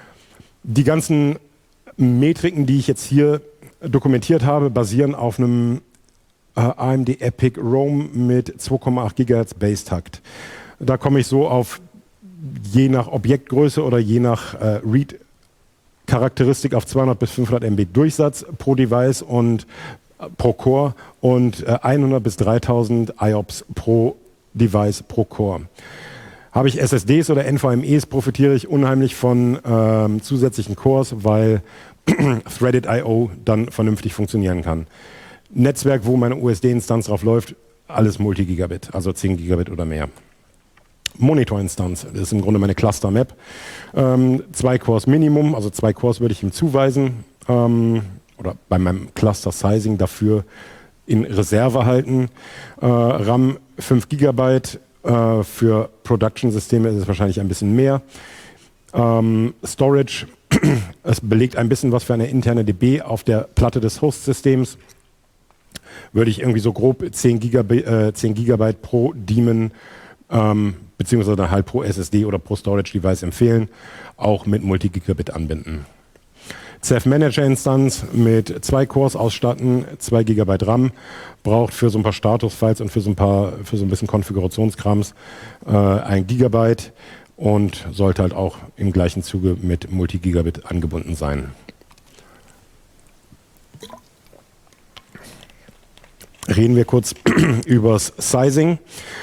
S2: Die ganzen Metriken, die ich jetzt hier dokumentiert habe, basieren auf einem äh, A M D Epic Rome mit zwei Komma acht Gigahertz Base-Takt. Da komme ich so auf, je nach Objektgröße oder je nach äh, Read-Charakteristik auf zweihundert bis fünfhundert Megabyte Durchsatz pro Device und pro Core und äh, hundert bis dreitausend I O P S pro Device pro Core. Habe ich S S Ds oder N V M Es, profitiere ich unheimlich von ähm, zusätzlichen Cores, weil Threaded I O dann vernünftig funktionieren kann. Netzwerk, wo meine O S D-Instanz drauf läuft, alles Multi-Gigabit, also zehn Gigabit oder mehr. Monitor-Instanz, das ist im Grunde meine Cluster-Map. Ähm, zwei Cores Minimum, also zwei Cores würde ich ihm zuweisen. Ähm, oder bei meinem Cluster-Sizing dafür in Reserve halten. Äh, RAM fünf Gigabyte, äh, für Production-Systeme ist es wahrscheinlich ein bisschen mehr. Ähm, Storage, es belegt ein bisschen was für eine interne D B auf der Platte des Host-Systems. Würde ich irgendwie so grob zehn Gigabyte, äh, zehn Gigabyte pro Daemon ähm, beziehungsweise dann halt pro S S D oder pro Storage Device empfehlen, auch mit Multi-Gigabit anbinden. Ceph Manager Instanz mit zwei Cores ausstatten, zwei Gigabyte RAM, braucht für so ein paar Status-Files und für so ein paar, für so ein bisschen Konfigurationskrams äh, ein Gigabyte und sollte halt auch im gleichen Zuge mit Multi-Gigabit angebunden sein. Reden wir kurz übers Sizing.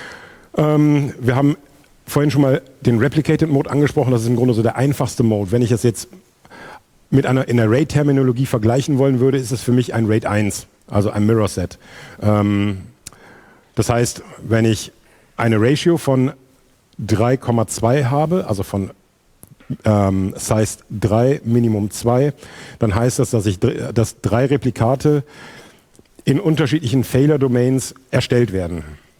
S2: Ähm, wir haben vorhin schon mal den Replicated Mode angesprochen, das ist im Grunde so der einfachste Mode. Wenn ich das jetzt mit einer in der RAID-Terminologie vergleichen wollen würde, ist es für mich ein RAID eins, also ein Mirror Set. Ähm, das heißt, wenn ich eine Ratio von drei Komma zwei habe, also von ähm, Size drei, Minimum zwei, dann heißt das, dass ich dass drei Replikate in unterschiedlichen Failure-Domains erstellt werden.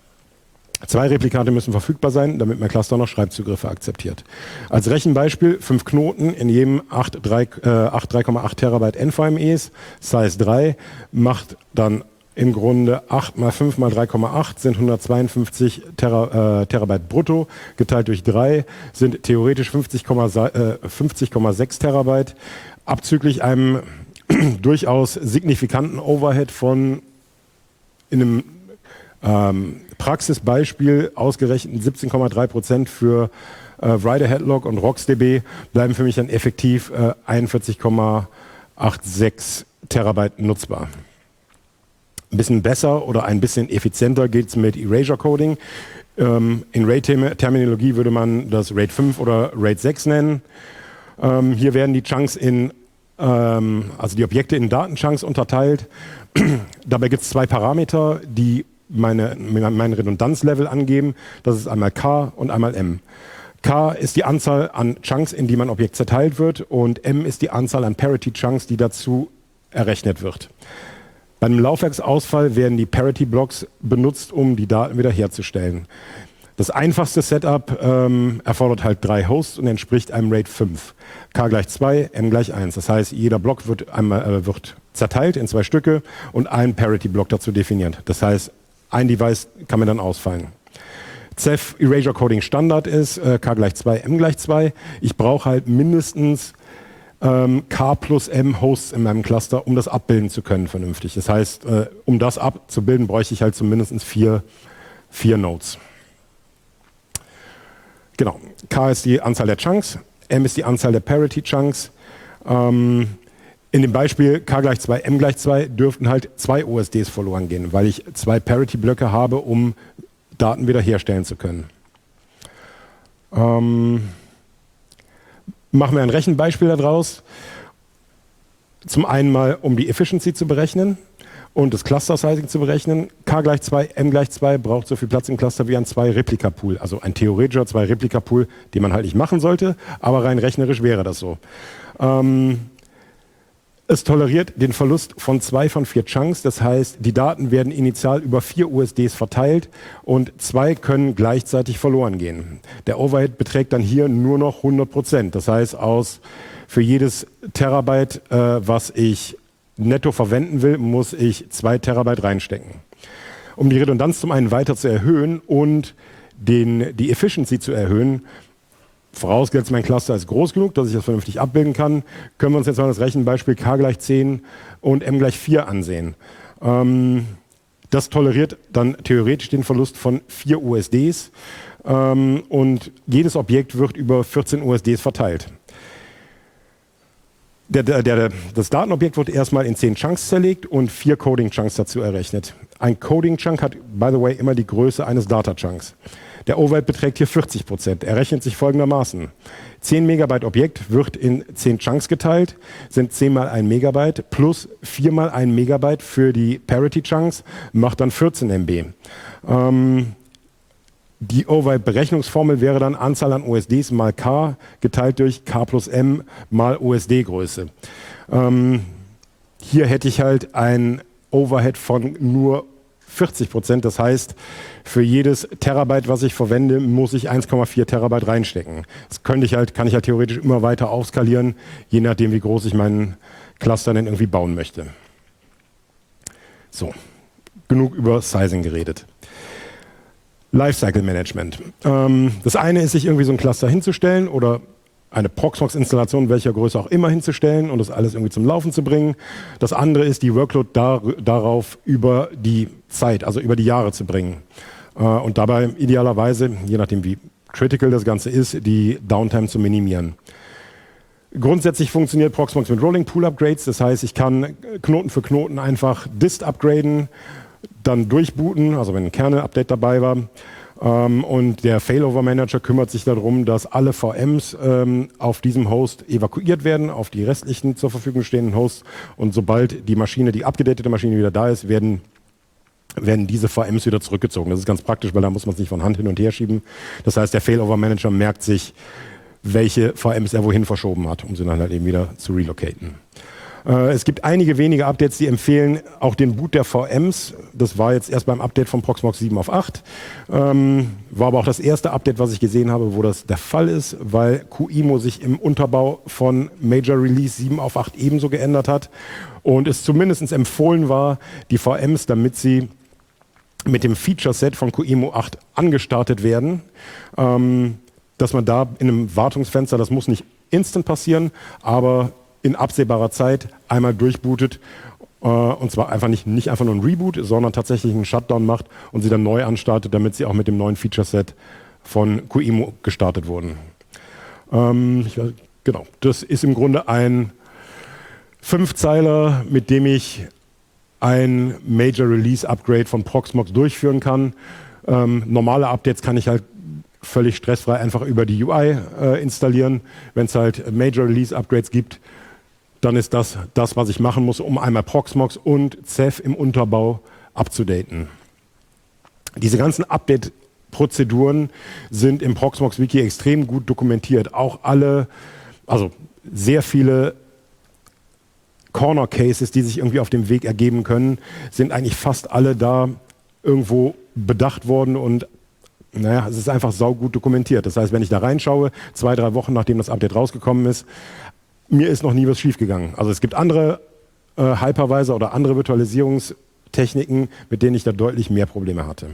S2: Zwei Replikate müssen verfügbar sein, damit mein Cluster noch Schreibzugriffe akzeptiert. Als Rechenbeispiel fünf Knoten, in jedem acht drei Komma acht Terabyte N V M Es, Size drei, macht dann im Grunde acht mal fünf mal drei Komma acht sind hundertzweiundfünfzig Tera, äh, Terabyte brutto, geteilt durch drei sind theoretisch fünfzig Komma sechs Terabyte, abzüglich einem durchaus signifikanten Overhead von in einem ähm, Praxisbeispiel ausgerechnet siebzehn Komma drei Prozent für äh, Write-Ahead-Log und RocksDB bleiben für mich dann effektiv äh, einundvierzig Komma sechsundachtzig Terabyte nutzbar. Ein bisschen besser oder ein bisschen effizienter geht es mit Erasure Coding. Ähm, in RAID-Terminologie würde man das RAID fünf oder RAID sechs nennen. Ähm, hier werden die Chunks in, ähm, also die Objekte in Datenchunks unterteilt. Dabei gibt es zwei Parameter, die meine, mein Redundanzlevel angeben. Das ist einmal K und einmal M. K ist die Anzahl an Chunks, in die mein Objekt zerteilt wird, und M ist die Anzahl an Parity-Chunks, die dazu errechnet wird. Bei einem Laufwerksausfall werden die Parity-Blocks benutzt, um die Daten wiederherzustellen. Das einfachste Setup ähm, erfordert halt drei Hosts und entspricht einem RAID fünf. K gleich zwei, M gleich eins. Das heißt, jeder Block wird, einmal, äh, wird zerteilt in zwei Stücke und ein Parity-Block dazu definiert. Das heißt, ein Device kann mir dann ausfallen. Ceph Erasure Coding Standard ist äh, K gleich zwei, M gleich zwei. Ich brauche halt mindestens ähm, K plus M Hosts in meinem Cluster, um das abbilden zu können vernünftig. Das heißt, äh, um das abzubilden, bräuchte ich halt zumindest vier, vier Nodes. Genau. K ist die Anzahl der Chunks, M ist die Anzahl der Parity-Chunks. Ähm, in dem Beispiel K gleich zwei, M gleich zwei dürften halt zwei O S Ds verloren gehen, weil ich zwei Parity-Blöcke habe, um Daten wiederherstellen zu können. Ähm, machen wir ein Rechenbeispiel daraus. Zum einen mal, um die Efficiency zu berechnen und das Cluster-Sizing zu berechnen. K gleich zwei, M gleich zwei braucht so viel Platz im Cluster wie ein zwei Replika Pool, also ein theoretischer zwei Replika Pool, den man halt nicht machen sollte, aber rein rechnerisch wäre das so. Ähm, Es toleriert den Verlust von zwei von vier Chunks, das heißt, die Daten werden initial über vier O S Ds verteilt und zwei können gleichzeitig verloren gehen. Der Overhead beträgt dann hier nur noch hundert Prozent. Das heißt, aus für jedes Terabyte, äh, was ich netto verwenden will, muss ich zwei Terabyte reinstecken. Um die Redundanz zum einen weiter zu erhöhen und den, die Efficiency zu erhöhen, vorausgesetzt mein Cluster ist groß genug, dass ich das vernünftig abbilden kann, können wir uns jetzt mal das Rechenbeispiel K gleich zehn und M gleich vier ansehen. Ähm, das toleriert dann theoretisch den Verlust von vier O S Ds ähm, und jedes Objekt wird über vierzehn O S Ds verteilt. Der, der, der, das Datenobjekt wird erstmal in zehn Chunks zerlegt und vier Coding-Chunks dazu errechnet. Ein Coding-Chunk hat, by the way, immer die Größe eines Data-Chunks. Der Overhead beträgt hier vierzig Prozent. Er rechnet sich folgendermaßen. zehn Megabyte Objekt wird in zehn Chunks geteilt, sind zehn mal ein Megabyte plus vier mal ein Megabyte für die Parity-Chunks, macht dann vierzehn Megabyte. Ähm, die Overhead-Berechnungsformel wäre dann Anzahl an O S Ds mal K geteilt durch K plus M mal O S D-Größe. Ähm, hier hätte ich halt ein Overhead von nur vierzig Prozent. Das heißt, für jedes Terabyte, was ich verwende, muss ich eins Komma vier Terabyte reinstecken. Das könnte ich halt, kann ich halt theoretisch immer weiter aufskalieren, je nachdem, wie groß ich meinen Cluster denn irgendwie bauen möchte. So, genug über Sizing geredet. Lifecycle Management. Ähm, das eine ist, sich irgendwie so ein Cluster hinzustellen oder eine Proxmox-Installation welcher Größe auch immer hinzustellen und das alles irgendwie zum Laufen zu bringen. Das andere ist, die Workload dar darauf über die Zeit, also über die Jahre zu bringen. Äh, und dabei idealerweise, je nachdem wie critical das Ganze ist, die Downtime zu minimieren. Grundsätzlich funktioniert Proxmox mit Rolling Pool Upgrades, das heißt, ich kann Knoten für Knoten einfach Dist upgraden, dann durchbooten, also wenn ein Kernel-Update dabei war. Ähm, und der Failover-Manager kümmert sich darum, dass alle V Ms ähm, auf diesem Host evakuiert werden, auf die restlichen zur Verfügung stehenden Hosts. Und sobald die Maschine, die abgedatete Maschine wieder da ist, werden, werden diese V Ms wieder zurückgezogen. Das ist ganz praktisch, weil da muss man es nicht von Hand hin und her schieben. Das heißt, der Failover-Manager merkt sich, welche V Ms er wohin verschoben hat, um sie dann halt eben wieder zu relocaten. Es gibt einige wenige Updates, die empfehlen auch den Boot der V Ms. Das war jetzt erst beim Update von Proxmox sieben auf acht. Ähm, war aber auch das erste Update, was ich gesehen habe, wo das der Fall ist, weil QEMU sich im Unterbau von Major Release sieben auf acht ebenso geändert hat und es zumindest empfohlen war, die V Ms, damit sie mit dem Feature-Set von QEMU acht angestartet werden, ähm, dass man da in einem Wartungsfenster, das muss nicht instant passieren, aber in absehbarer Zeit einmal durchbootet äh, und zwar einfach nicht, nicht einfach nur ein Reboot, sondern tatsächlich einen Shutdown macht und sie dann neu anstartet, damit sie auch mit dem neuen Feature-Set von QEMU gestartet wurden. Ähm, ich, genau, das ist im Grunde ein Fünfzeiler, mit dem ich ein Major Release Upgrade von Proxmox durchführen kann. Ähm, normale Updates kann ich halt völlig stressfrei einfach über die U I äh, installieren. Wenn es halt Major Release Upgrades gibt, dann ist das das, was ich machen muss, um einmal Proxmox und Ceph im Unterbau abzudaten. Diese ganzen Update-Prozeduren sind im Proxmox-Wiki extrem gut dokumentiert. Auch alle, also sehr viele Corner Cases, die sich irgendwie auf dem Weg ergeben können, sind eigentlich fast alle da irgendwo bedacht worden und naja, es ist einfach saugut dokumentiert. Das heißt, wenn ich da reinschaue, zwei, drei Wochen nachdem das Update rausgekommen ist, mir ist noch nie was schiefgegangen. Also es gibt andere äh, Hypervisor oder andere Virtualisierungstechniken, mit denen ich da deutlich mehr Probleme hatte.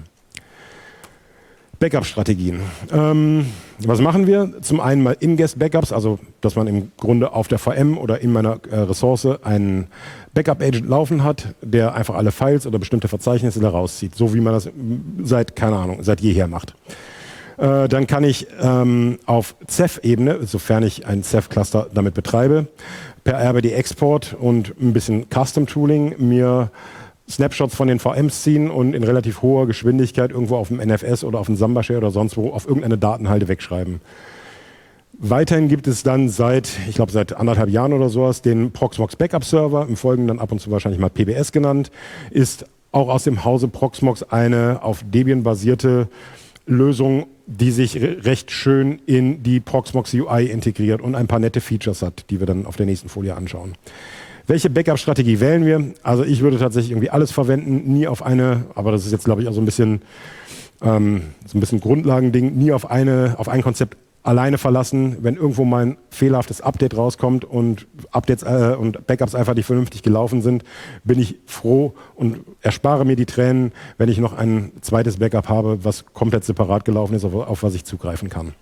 S2: Backup-Strategien. Ähm, was machen wir? Zum einen mal In-Guest-Backups, also dass man im Grunde auf der V M oder in meiner äh, Ressource einen Backup-Agent laufen hat, der einfach alle Files oder bestimmte Verzeichnisse da rauszieht, so wie man das seit, keine Ahnung, seit jeher macht. Äh, dann kann ich ähm, auf Ceph-Ebene, sofern ich ein Ceph-Cluster damit betreibe, per R B D-Export und ein bisschen Custom-Tooling mir Snapshots von den V Ms ziehen und in relativ hoher Geschwindigkeit irgendwo auf dem N F S oder auf dem Samba-Share oder sonst wo auf irgendeine Datenhalde wegschreiben. Weiterhin gibt es dann seit, ich glaube seit anderthalb Jahren oder sowas, den Proxmox Backup Server, im Folgenden ab und zu wahrscheinlich mal P B S genannt, ist auch aus dem Hause Proxmox eine auf Debian basierte Lösung, die sich re recht schön in die Proxmox U I integriert und ein paar nette Features hat, die wir dann auf der nächsten Folie anschauen. Welche Backup-Strategie wählen wir? Also ich würde tatsächlich irgendwie alles verwenden, nie auf eine, aber das ist jetzt glaube ich auch so ein bisschen, ähm, so ein bisschen Grundlagending, nie auf, eine, auf ein Konzept alleine verlassen. Wenn irgendwo mal ein fehlerhaftes Update rauskommt und Updates äh, und Backups einfach nicht vernünftig gelaufen sind, bin ich froh und erspare mir die Tränen, wenn ich noch ein zweites Backup habe, was komplett separat gelaufen ist, auf, auf was ich zugreifen kann.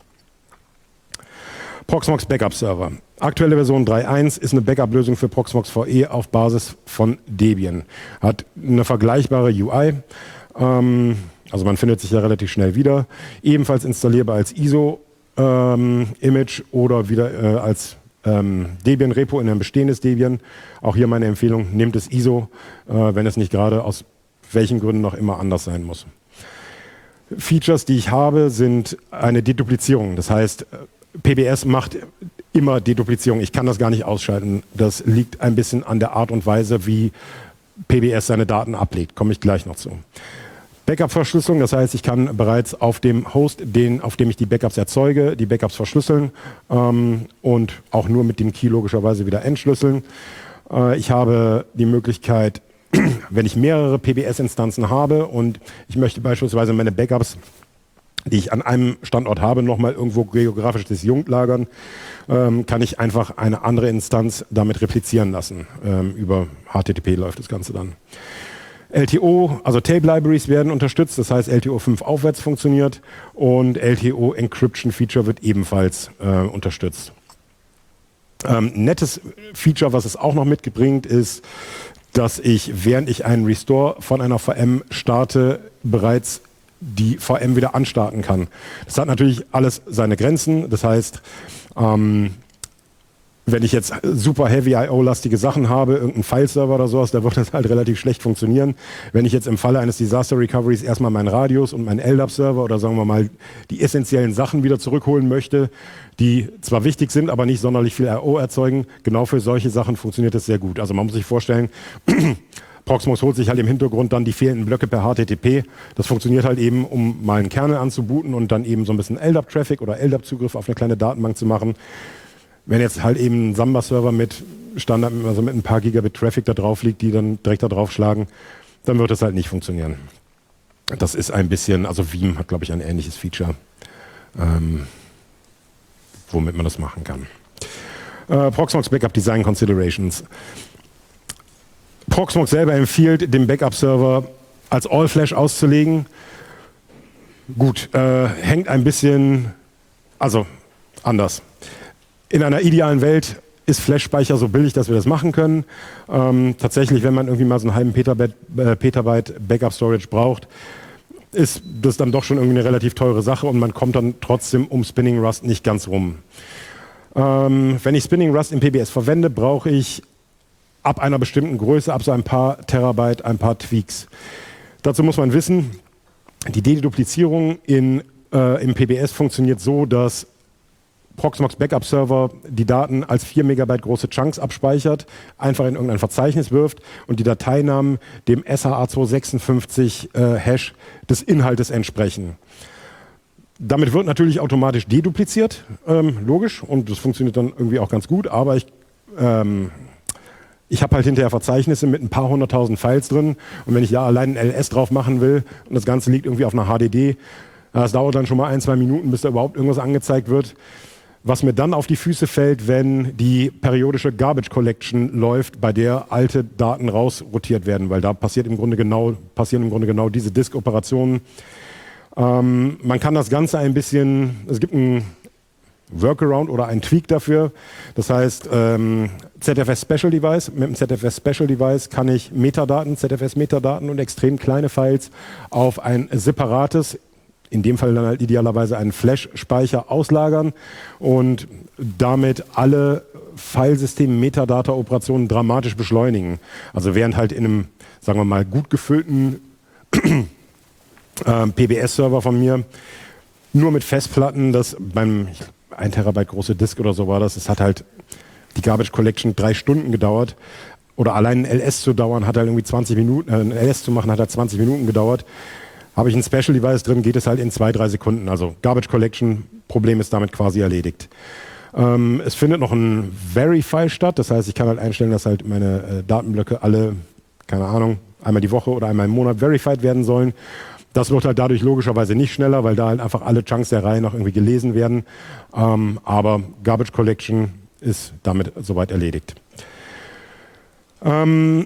S2: Proxmox Backup Server. Aktuelle Version drei Punkt eins ist eine Backup-Lösung für Proxmox V E auf Basis von Debian. Hat eine vergleichbare U I, ähm, also man findet sich ja relativ schnell wieder. Ebenfalls installierbar als I S O-Image ähm, oder wieder äh, als ähm, Debian-Repo in ein bestehendes Debian. Auch hier meine Empfehlung, nehmt es I S O, äh, wenn es nicht gerade aus welchen Gründen noch immer anders sein muss. Features, die ich habe, sind eine Deduplizierung. Das heißt, P B S macht immer Deduplizierung. Ich kann das gar nicht ausschalten. Das liegt ein bisschen an der Art und Weise, wie P B S seine Daten ablegt. Komme ich gleich noch zu. Backup-Verschlüsselung, das heißt, ich kann bereits auf dem Host, den, auf dem ich die Backups erzeuge, die Backups verschlüsseln ähm, und auch nur mit dem Key logischerweise wieder entschlüsseln. Äh, ich habe die Möglichkeit, wenn ich mehrere P B S-Instanzen habe und ich möchte beispielsweise meine Backups, die ich an einem Standort habe, nochmal irgendwo geografisch disjunkt lagern, ähm, kann ich einfach eine andere Instanz damit replizieren lassen. Ähm, über H T T P läuft das Ganze dann. L T O, also Tape Libraries werden unterstützt, das heißt L T O fünf aufwärts funktioniert und L T O Encryption Feature wird ebenfalls äh, unterstützt. Ähm, nettes Feature, was es auch noch mitbringt, ist, dass ich, während ich einen Restore von einer V M starte, bereits die V M wieder anstarten kann. Das hat natürlich alles seine Grenzen, das heißt, ähm, wenn ich jetzt super Heavy I O-lastige Sachen habe, irgendeinen File-Server oder sowas, da wird das halt relativ schlecht funktionieren. Wenn ich jetzt im Falle eines Disaster Recoveries erstmal meinen Radius und meinen L D A P-Server oder sagen wir mal die essentiellen Sachen wieder zurückholen möchte, die zwar wichtig sind, aber nicht sonderlich viel I O erzeugen, genau für solche Sachen funktioniert das sehr gut. Also man muss sich vorstellen, Proxmox holt sich halt im Hintergrund dann die fehlenden Blöcke per H T T P. Das funktioniert halt eben, um mal einen Kernel anzubooten und dann eben so ein bisschen L D A P-Traffic oder L D A P-Zugriff auf eine kleine Datenbank zu machen. Wenn jetzt halt eben ein Samba-Server mit Standard, also mit ein paar Gigabit Traffic da drauf liegt, die dann direkt da drauf schlagen, dann wird das halt nicht funktionieren. Das ist ein bisschen, also Veeam hat, glaube ich, ein ähnliches Feature, ähm, womit man das machen kann. Äh, Proxmox Backup Design Considerations. Proxmox selber empfiehlt, den Backup-Server als All-Flash auszulegen. Gut, äh, hängt ein bisschen, also anders. In einer idealen Welt ist Flash-Speicher so billig, dass wir das machen können. Ähm, tatsächlich, wenn man irgendwie mal so einen halben Petabyte, äh, Petabyte Backup-Storage braucht, ist das dann doch schon irgendwie eine relativ teure Sache und man kommt dann trotzdem um Spinning Rust nicht ganz rum. Ähm, wenn ich Spinning Rust im P B S verwende, brauche ich ab einer bestimmten Größe, ab so ein paar Terabyte, ein paar Tweaks. Dazu muss man wissen, die Deduplizierung in, äh, im P B S funktioniert so, dass Proxmox Backup Server die Daten als vier Megabyte große Chunks abspeichert, einfach in irgendein Verzeichnis wirft und die Dateinamen dem S H A zweihundertsechsundfünfzig äh, Hash des Inhaltes entsprechen. Damit wird natürlich automatisch dedupliziert, ähm, logisch, und das funktioniert dann irgendwie auch ganz gut, aber ich, ähm, ich habe halt hinterher Verzeichnisse mit ein paar hunderttausend Files drin und wenn ich da allein ein L S drauf machen will und das Ganze liegt irgendwie auf einer H D D, das dauert dann schon mal ein, zwei Minuten, bis da überhaupt irgendwas angezeigt wird. Was mir dann auf die Füße fällt, wenn die periodische Garbage Collection läuft, bei der alte Daten rausrotiert werden, weil da passiert im Grunde genau, passieren im Grunde genau diese Disk-Operationen. Ähm, man kann das Ganze ein bisschen, es gibt einen Workaround oder einen Tweak dafür. Das heißt, ähm, Z F S Special Device, mit dem Z F S Special Device kann ich Metadaten, Z F S-Metadaten und extrem kleine Files auf ein separates, in dem Fall dann halt idealerweise einen Flash-Speicher auslagern und damit alle Filesystem-Metadata-Operationen dramatisch beschleunigen. Also während halt in einem, sagen wir mal, gut gefüllten äh, P B S-Server von mir nur mit Festplatten, das beim ein Terabyte große Disk oder so war das, es hat halt die Garbage Collection drei Stunden gedauert. Oder allein ein L S zu dauern, hat halt irgendwie zwanzig Minuten, äh, ein L S zu machen, hat halt zwanzig Minuten gedauert. Habe ich ein Special Device drin, geht es halt in zwei, drei Sekunden. Also Garbage Collection, Problem ist damit quasi erledigt. Ähm, es findet noch ein Verify statt, das heißt, ich kann halt einstellen, dass halt meine äh, Datenblöcke alle, keine Ahnung, einmal die Woche oder einmal im Monat verified werden sollen. Das wird halt dadurch logischerweise nicht schneller, weil da halt einfach alle Chunks der Reihe noch irgendwie gelesen werden. Ähm, aber Garbage Collection ist damit soweit erledigt. Ähm,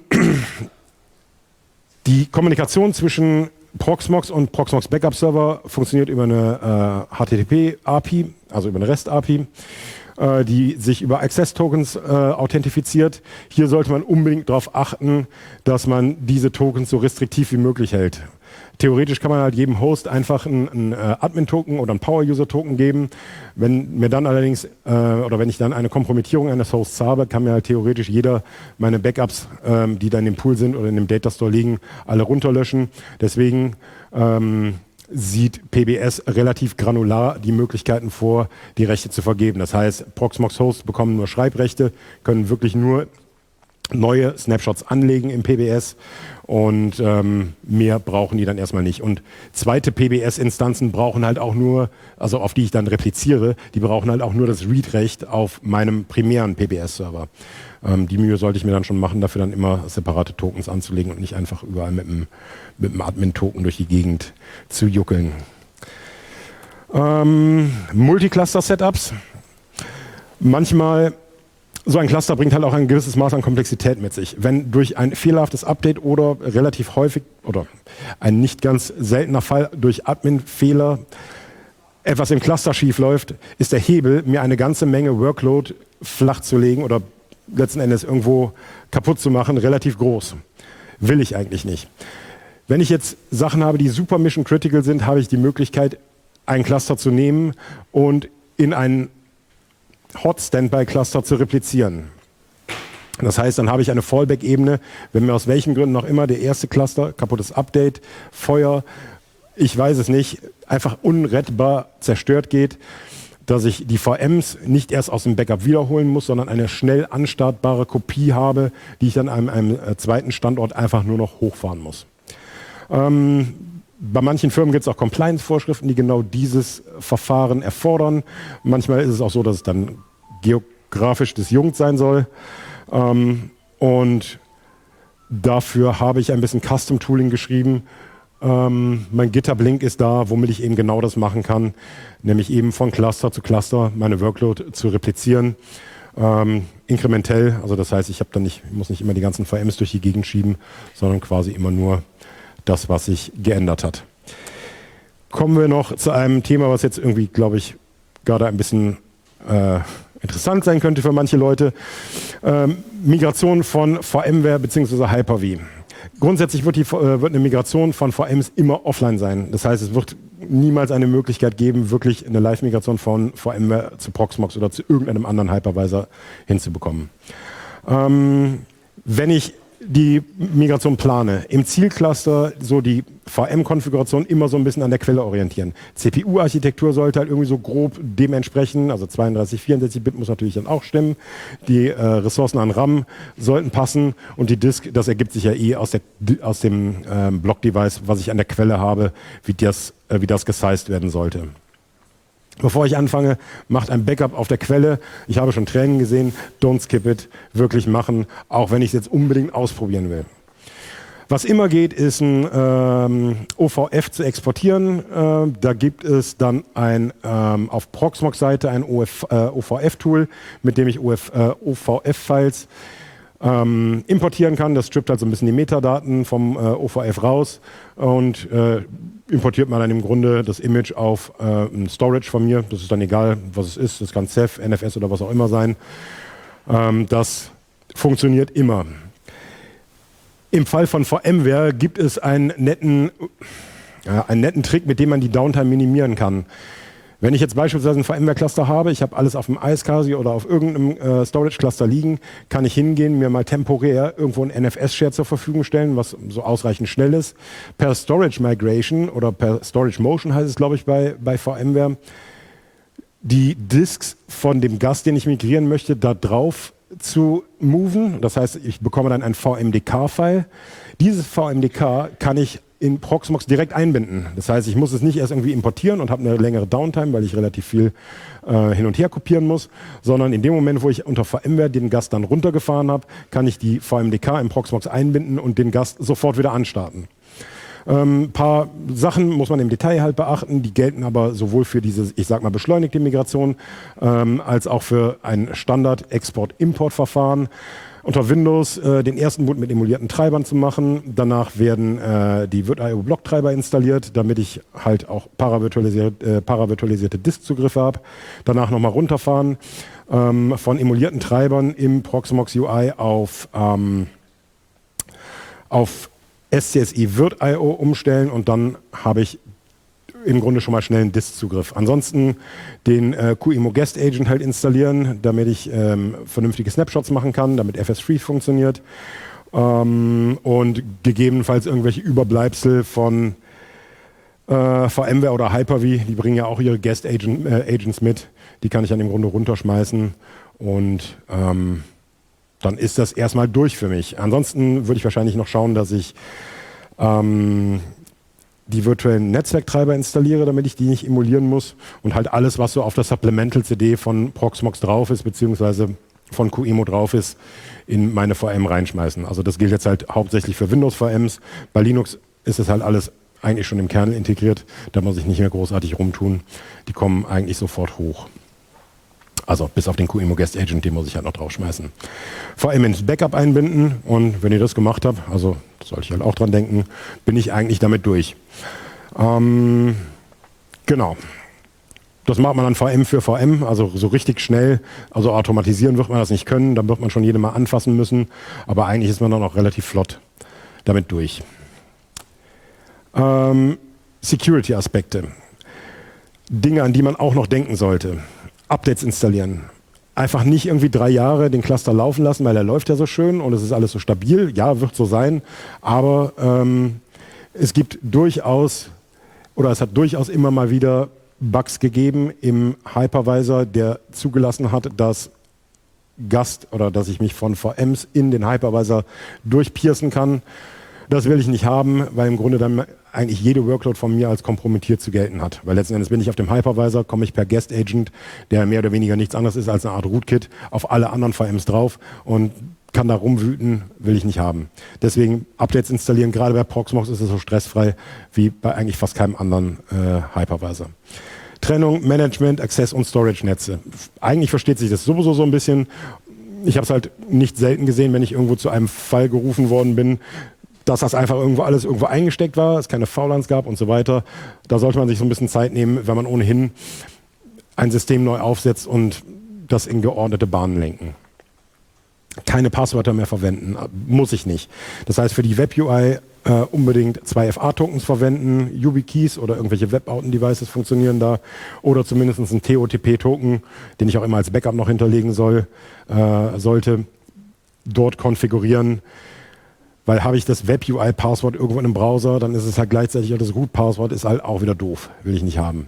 S2: die Kommunikation zwischen Proxmox und Proxmox Backup Server funktioniert über eine äh, H T T P-A P I, also über eine REST-A P I, äh, die sich über Access-Tokens äh, authentifiziert. Hier sollte man unbedingt darauf achten, dass man diese Tokens so restriktiv wie möglich hält. Theoretisch kann man halt jedem Host einfach einen, einen äh, Admin-Token oder einen Power-User-Token geben. Wenn mir dann allerdings, äh, oder wenn ich dann eine Kompromittierung eines Hosts habe, kann mir halt theoretisch jeder meine Backups, ähm, die da in dem Pool sind oder in dem Datastore liegen, alle runterlöschen. Deswegen ähm, sieht P B S relativ granular die Möglichkeiten vor, die Rechte zu vergeben. Das heißt, Proxmox-Hosts bekommen nur Schreibrechte, können wirklich nur neue Snapshots anlegen im P B S und ähm, mehr brauchen die dann erstmal nicht. Und zweite P B S-Instanzen brauchen halt auch nur, also auf die ich dann repliziere, die brauchen halt auch nur das Read-Recht auf meinem primären P B S-Server. Ähm, die Mühe sollte ich mir dann schon machen, dafür dann immer separate Tokens anzulegen und nicht einfach überall mit dem, mit dem Admin-Token durch die Gegend zu juckeln. Ähm, Multicluster-Setups. Manchmal so ein Cluster bringt halt auch ein gewisses Maß an Komplexität mit sich. Wenn durch ein fehlerhaftes Update oder relativ häufig oder ein nicht ganz seltener Fall durch Admin-Fehler etwas im Cluster schief läuft, ist der Hebel, mir eine ganze Menge Workload flach zu legen oder letzten Endes irgendwo kaputt zu machen, relativ groß. Will ich eigentlich nicht. Wenn ich jetzt Sachen habe, die super mission critical sind, habe ich die Möglichkeit, ein Cluster zu nehmen und in einen Hot Standby Cluster zu replizieren. Das heißt, dann habe ich eine Fallback-Ebene, wenn mir aus welchen Gründen auch immer der erste Cluster, kaputtes Update, Feuer, ich weiß es nicht, einfach unrettbar zerstört geht, dass ich die V Ms nicht erst aus dem Backup wiederholen muss, sondern eine schnell anstartbare Kopie habe, die ich dann an einem, einem zweiten Standort einfach nur noch hochfahren muss. Ähm, bei manchen Firmen gibt es auch Compliance-Vorschriften, die genau dieses Verfahren erfordern. Manchmal ist es auch so, dass es dann geografisch disjunkt sein soll. Ähm, und dafür habe ich ein bisschen Custom-Tooling geschrieben. Ähm, mein GitHub-Link ist da, womit ich eben genau das machen kann, nämlich eben von Cluster zu Cluster meine Workload zu replizieren, ähm, inkrementell. Also das heißt, ich habe dann nicht, muss nicht immer die ganzen V Ms durch die Gegend schieben, sondern quasi immer nur das, was sich geändert hat. Kommen wir noch zu einem Thema, was jetzt irgendwie, glaube ich, gerade ein bisschen äh, interessant sein könnte für manche Leute. Ähm, Migration von VMware bzw. Hyper-V. Grundsätzlich wird, die, äh, wird eine Migration von V Ms immer offline sein. Das heißt, es wird niemals eine Möglichkeit geben, wirklich eine Live-Migration von VMware zu Proxmox oder zu irgendeinem anderen Hypervisor hinzubekommen. Ähm, wenn ich die Migration plane, im Zielcluster so die V M-Konfiguration immer so ein bisschen an der Quelle orientieren. C P U-Architektur sollte halt irgendwie so grob dementsprechend, also zweiunddreißig, vierundsechzig Bit muss natürlich dann auch stimmen. Die äh, Ressourcen an RAM sollten passen und die Disk, das ergibt sich ja eh aus, der, aus dem ähm, Block-Device, was ich an der Quelle habe, wie das, äh, wie das gesized werden sollte. Bevor ich anfange, macht ein Backup auf der Quelle. Ich habe schon Tränen gesehen, don't skip it, wirklich machen, auch wenn ich es jetzt unbedingt ausprobieren will. Was immer geht, ist ein ähm, O V F zu exportieren. Äh, da gibt es dann ein, ähm, auf Proxmox-Seite ein O V F-Tool, mit dem ich O V F-Files ähm, importieren kann. Das strippt halt so ein bisschen die Metadaten vom äh, O V F raus und äh, importiert man dann im Grunde das Image auf äh, ein Storage von mir. Das ist dann egal, was es ist. Das kann Ceph, N F S oder was auch immer sein. Ähm, das funktioniert immer. Im Fall von VMware gibt es einen netten, ja, einen netten Trick, mit dem man die Downtime minimieren kann. Wenn ich jetzt beispielsweise ein VMware-Cluster habe, ich habe alles auf dem iSCSI oder auf irgendeinem äh, Storage-Cluster liegen, kann ich hingehen, mir mal temporär irgendwo ein N F S-Share zur Verfügung stellen, was so ausreichend schnell ist. Per Storage Migration oder per Storage Motion heißt es, glaube ich, bei, bei VMware, die Disks von dem Gast, den ich migrieren möchte, da drauf zu moven. Das heißt, ich bekomme dann ein V M D K-File. Dieses V M D K kann ich in Proxmox direkt einbinden. Das heißt, ich muss es nicht erst irgendwie importieren und habe eine längere Downtime, weil ich relativ viel äh, hin und her kopieren muss, sondern in dem Moment, wo ich unter VMware den Gast dann runtergefahren habe, kann ich die V M D K in Proxmox einbinden und den Gast sofort wieder anstarten. Ein ähm, paar Sachen muss man im Detail halt beachten, die gelten aber sowohl für diese, ich sag mal, beschleunigte Migration ähm, als auch für ein Standard-Export-Import-Verfahren. Unter Windows äh, den ersten Boot mit emulierten Treibern zu machen. Danach werden äh, die virtuio-Block-Treiber installiert, damit ich halt auch paravirtualisierte, äh, paravirtualisierte Disk-Zugriffe habe. Danach nochmal runterfahren ähm, von emulierten Treibern im Proxmox U I auf, ähm, auf S C S I virtuio umstellen und dann habe ich im Grunde schon mal schnell einen Disk-Zugriff. Ansonsten den äh, QEMU Guest Agent halt installieren, damit ich ähm, vernünftige Snapshots machen kann, damit F S Freeze funktioniert ähm, und gegebenenfalls irgendwelche Überbleibsel von äh, VMware oder Hyper-V, die bringen ja auch ihre Guest Agent, äh, Agents mit, die kann ich dann im Grunde runterschmeißen und ähm, dann ist das erstmal durch für mich. Ansonsten würde ich wahrscheinlich noch schauen, dass ich ähm, die virtuellen Netzwerktreiber installiere, damit ich die nicht emulieren muss und halt alles, was so auf der Supplemental-C D von Proxmox drauf ist, beziehungsweise von QEMU drauf ist, in meine V M reinschmeißen. Also das gilt jetzt halt hauptsächlich für Windows-V Ms. Bei Linux ist es halt alles eigentlich schon im Kernel integriert, da muss ich nicht mehr großartig rumtun. Die kommen eigentlich sofort hoch. Also bis auf den Q E M U Guest Agent, den muss ich halt noch draufschmeißen. V M ins Backup einbinden und wenn ihr das gemacht habt, also das sollte ich halt auch dran denken, bin ich eigentlich damit durch. Ähm, genau. Das macht man dann V M für V M, also so richtig schnell. Also automatisieren wird man das nicht können, dann wird man schon jede Mal anfassen müssen. Aber eigentlich ist man dann auch relativ flott damit durch. Ähm, Security-Aspekte. Dinge, an die man auch noch denken sollte. Updates installieren. Einfach nicht irgendwie drei Jahre den Cluster laufen lassen, weil er läuft ja so schön und es ist alles so stabil. Ja, wird so sein. Aber ähm, es gibt durchaus, oder es hat durchaus immer mal wieder Bugs gegeben im Hypervisor, der zugelassen hat, dass Gast oder dass ich mich von V Ms in den Hypervisor durchpiercen kann. Das will ich nicht haben, weil im Grunde dann eigentlich jede Workload von mir als kompromittiert zu gelten hat. Weil letzten Endes bin ich auf dem Hypervisor, komme ich per Guest Agent, der mehr oder weniger nichts anderes ist als eine Art Rootkit, auf alle anderen V Ms drauf und kann da rumwüten, will ich nicht haben. Deswegen Updates installieren, gerade bei Proxmox ist es so stressfrei wie bei eigentlich fast keinem anderen äh, Hypervisor. Trennung, Management, Access und Storage-Netze. Eigentlich versteht sich das sowieso so ein bisschen. Ich habe es halt nicht selten gesehen, wenn ich irgendwo zu einem Fall gerufen worden bin, dass das einfach irgendwo alles irgendwo eingesteckt war, es keine V LANs gab und so weiter. Da sollte man sich so ein bisschen Zeit nehmen, wenn man ohnehin ein System neu aufsetzt und das in geordnete Bahnen lenken. Keine Passwörter mehr verwenden, muss ich nicht. Das heißt, für die Web-U I äh, unbedingt zwei F A-Tokens verwenden, YubiKeys oder irgendwelche Web-Outen-Devices funktionieren da oder zumindest ein T O T P-Token, den ich auch immer als Backup noch hinterlegen soll, äh, sollte, dort konfigurieren. Weil habe ich das Web-U I-Passwort irgendwo in einem Browser, dann ist es halt gleichzeitig auch das Root-Passwort, ist halt auch wieder doof, will ich nicht haben.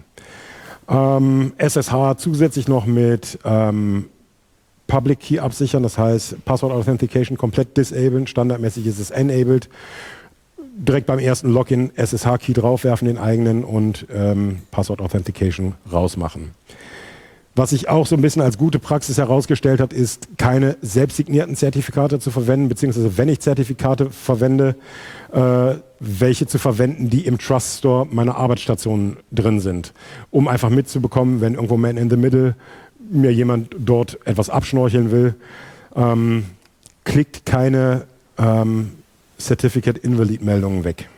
S2: Ähm, S S H zusätzlich noch mit ähm, Public Key absichern, das heißt Password Authentication komplett disablen, standardmäßig ist es enabled. Direkt beim ersten Login S S H Key draufwerfen, den eigenen und ähm, Password Authentication rausmachen. Was sich auch so ein bisschen als gute Praxis herausgestellt hat, ist, keine selbstsignierten Zertifikate zu verwenden, beziehungsweise wenn ich Zertifikate verwende, äh, welche zu verwenden, die im Trust Store meiner Arbeitsstation drin sind, um einfach mitzubekommen, wenn irgendwo Man in the Middle mir jemand dort etwas abschnorcheln will, ähm, klickt keine ähm, Certificate Invalid Meldungen weg.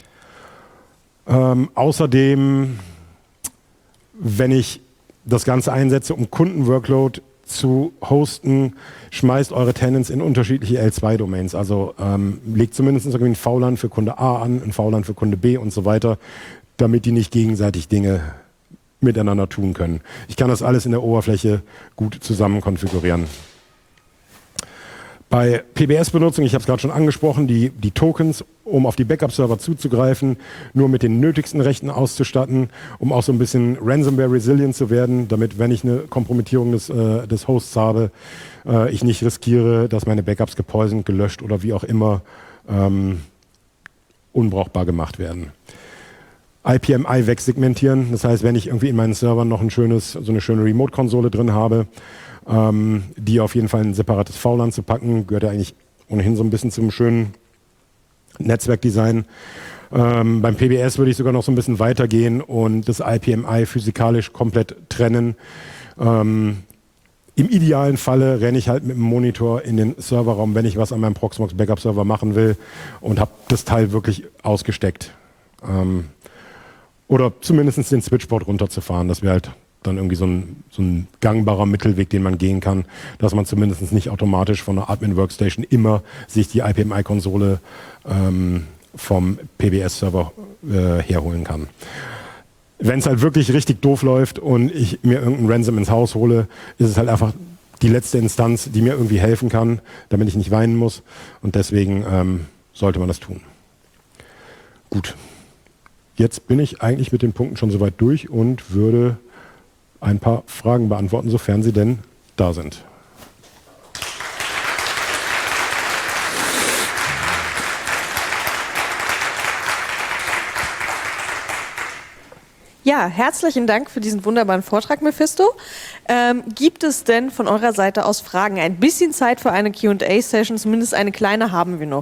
S2: Ähm, außerdem, wenn ich das Ganze einsetze, um Kundenworkload zu hosten, schmeißt eure Tenants in unterschiedliche L zwei Domains. Also ähm, legt zumindest irgendwie ein V LAN für Kunde A an, ein V LAN für Kunde B und so weiter, damit die nicht gegenseitig Dinge miteinander tun können. Ich kann das alles in der Oberfläche gut zusammen konfigurieren. Bei P B S-Benutzung, ich habe es gerade schon angesprochen, die, die Tokens, um auf die Backup-Server zuzugreifen, nur mit den nötigsten Rechten auszustatten, um auch so ein bisschen Ransomware-resilient zu werden, damit, wenn ich eine Kompromittierung des, äh, des Hosts habe, äh, ich nicht riskiere, dass meine Backups gepoisoned, gelöscht oder wie auch immer ähm, unbrauchbar gemacht werden. I P M I wegsegmentieren, das heißt, wenn ich irgendwie in meinen Servern noch ein schönes, so eine schöne Remote-Konsole drin habe, ähm, die auf jeden Fall ein separates V LAN zu packen, gehört ja eigentlich ohnehin so ein bisschen zum schönen Netzwerkdesign. Ähm, beim P B S würde ich sogar noch so ein bisschen weitergehen und das I P M I physikalisch komplett trennen. Ähm, Im idealen Falle renne ich halt mit dem Monitor in den Serverraum, wenn ich was an meinem Proxmox Backup Server machen will und habe das Teil wirklich ausgesteckt. Ähm, Oder zumindest den Switchboard runterzufahren. Das wäre halt dann irgendwie so ein, so ein gangbarer Mittelweg, den man gehen kann, dass man zumindest nicht automatisch von der Admin-Workstation immer sich die I P M I-Konsole ähm, vom P B S-Server äh, herholen kann. Wenn es halt wirklich richtig doof läuft und ich mir irgendein Ransom ins Haus hole, ist es halt einfach die letzte Instanz, die mir irgendwie helfen kann, damit ich nicht weinen muss. Und deswegen ähm, sollte man das tun. Gut. Jetzt bin ich eigentlich mit den Punkten schon soweit durch und würde ein paar Fragen beantworten, sofern sie denn da sind.
S1: Ja, herzlichen Dank für diesen wunderbaren Vortrag, Mephisto. Ähm, gibt es denn von eurer Seite aus Fragen? Ein bisschen Zeit für eine Q und A-Session, zumindest eine kleine haben wir noch.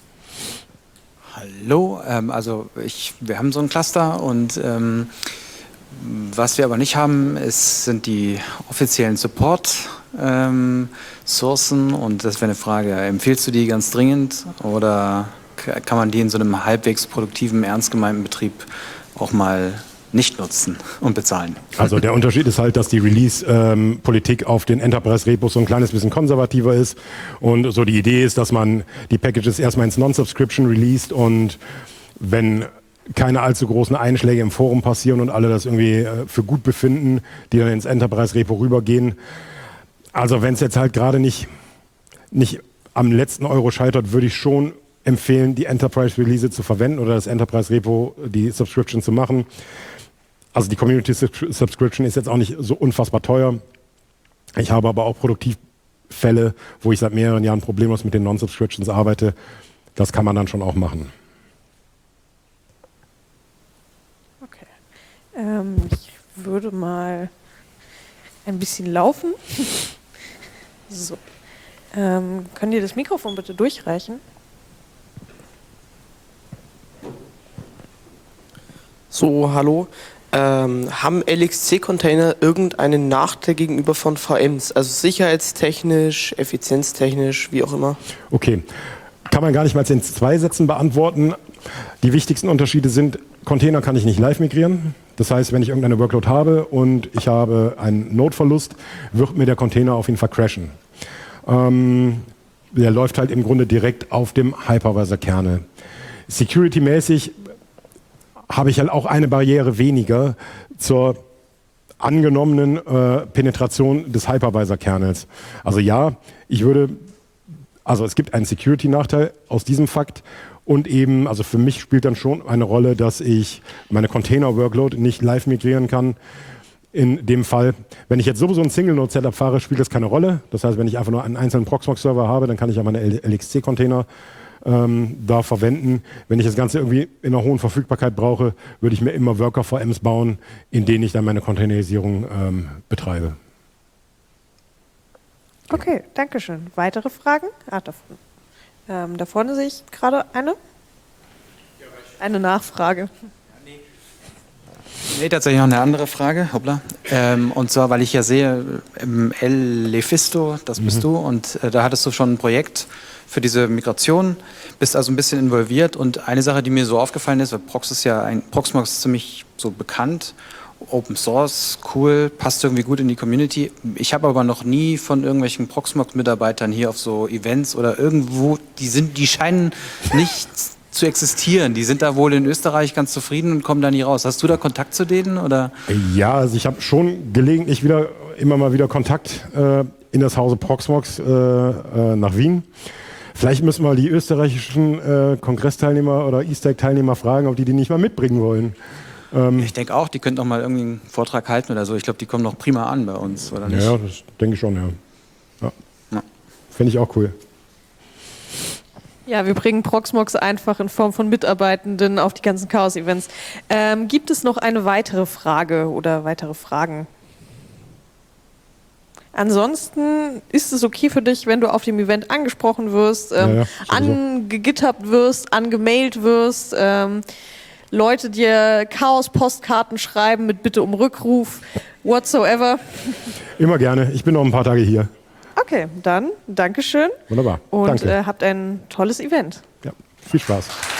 S3: Hallo, ähm, also ich, wir haben so ein Cluster und ähm, Was wir aber nicht haben, ist, sind die offiziellen Support-Sourcen. Ähm, und das wäre eine Frage, empfiehlst du die ganz dringend oder kann man die in so einem halbwegs produktiven, ernst gemeinten Betrieb auch mal nicht nutzen und bezahlen?
S2: Also der Unterschied ist halt, dass die Release-Politik ähm, auf den Enterprise-Repos so ein kleines bisschen konservativer ist. Und so die Idee ist, dass man die Packages erstmal ins Non-Subscription released und wenn keine allzu großen Einschläge im Forum passieren und alle das irgendwie äh, für gut befinden, die dann ins Enterprise-Repo rübergehen. Also wenn es jetzt halt gerade nicht, nicht am letzten Euro scheitert, würde ich schon empfehlen, die Enterprise-Release zu verwenden oder das Enterprise-Repo, die Subscription zu machen. Also die Community-Subscription ist jetzt auch nicht so unfassbar teuer. Ich habe aber auch Produktivfälle, wo ich seit mehreren Jahren problemlos mit den Non-Subscriptions arbeite. Das kann man dann schon auch machen.
S1: Ähm, ich würde mal ein bisschen laufen. So. Ähm, können die das Mikrofon bitte durchreichen?
S4: So, hallo. Ähm, haben L X C-Container irgendeinen Nachteil gegenüber von V Ms? Also sicherheitstechnisch, effizienztechnisch, wie auch immer?
S2: Okay. Kann man gar nicht mal in zwei Sätzen beantworten. Die wichtigsten Unterschiede sind, Container kann ich nicht live migrieren. Das heißt, wenn ich irgendeine Workload habe und ich habe einen Node-Verlust, wird mir der Container auf jeden Fall crashen. Ähm, der läuft halt im Grunde direkt auf dem Hypervisor-Kernel. Security-mäßig habe ich halt auch eine Barriere weniger zur angenommenen äh, Penetration des Hypervisor-Kernels. Also ja, ich würde, also es gibt einen Security-Nachteil aus diesem Fakt. Und eben, also für mich spielt dann schon eine Rolle, dass ich meine Container-Workload nicht live migrieren kann. In dem Fall, wenn ich jetzt sowieso ein Single-Node-Setup fahre, spielt das keine Rolle. Das heißt, wenn ich einfach nur einen einzelnen Proxmox-Server habe, dann kann ich ja meine L X C-Container ähm, da verwenden. Wenn ich das Ganze irgendwie in einer hohen Verfügbarkeit brauche, würde ich mir immer Worker-V Ms bauen, in denen ich dann meine Containerisierung ähm, betreibe.
S1: Okay, danke schön. Weitere Fragen? Ah, da vorne. Ähm, da vorne sehe ich gerade eine. Eine Nachfrage.
S3: Nee, tatsächlich noch eine andere Frage. Hoppla. Ähm, und zwar, weil ich ja sehe, im El Lefisto, das bist mhm. du, und äh, da hattest du schon ein Projekt für diese Migration, bist also ein bisschen involviert. Und eine Sache, die mir so aufgefallen ist, weil Prox ist ja ein, Proxmox ist ziemlich so bekannt, Open Source, cool, passt irgendwie gut in die Community. Ich habe aber noch nie von irgendwelchen Proxmox-Mitarbeitern hier auf so Events oder irgendwo, die sind, die scheinen nicht zu existieren. Die sind da wohl in Österreich ganz zufrieden und kommen da nie raus. Hast du da Kontakt zu denen? Oder?
S2: Ja, also ich habe schon gelegentlich wieder, immer mal wieder Kontakt äh, in das Hause Proxmox äh, äh, nach Wien. Vielleicht müssen wir die österreichischen äh, Kongressteilnehmer oder E-Stack-Teilnehmer fragen, ob die die nicht mal mitbringen wollen.
S3: Ähm, ich denke auch, die könnten auch mal irgendwie einen Vortrag halten oder so. Ich glaube, die kommen noch prima an bei uns, oder nicht?
S2: Ja, das denke ich schon, ja. ja. ja. Finde ich auch cool.
S1: Ja, wir bringen Proxmox einfach in Form von Mitarbeitenden auf die ganzen Chaos-Events. Ähm, gibt es noch eine weitere Frage oder weitere Fragen? Ansonsten ist es okay für dich, wenn du auf dem Event angesprochen wirst, ähm, ja, ja, angegithubbt wirst, angemailt wirst, ähm, Leute dir Chaos-Postkarten schreiben mit Bitte um Rückruf, whatsoever.
S2: Immer gerne. Ich bin noch ein paar Tage hier.
S1: Okay, dann Dankeschön.
S2: Wunderbar.
S1: Und
S2: Danke.
S1: Äh, habt ein tolles Event.
S2: Ja, viel Spaß.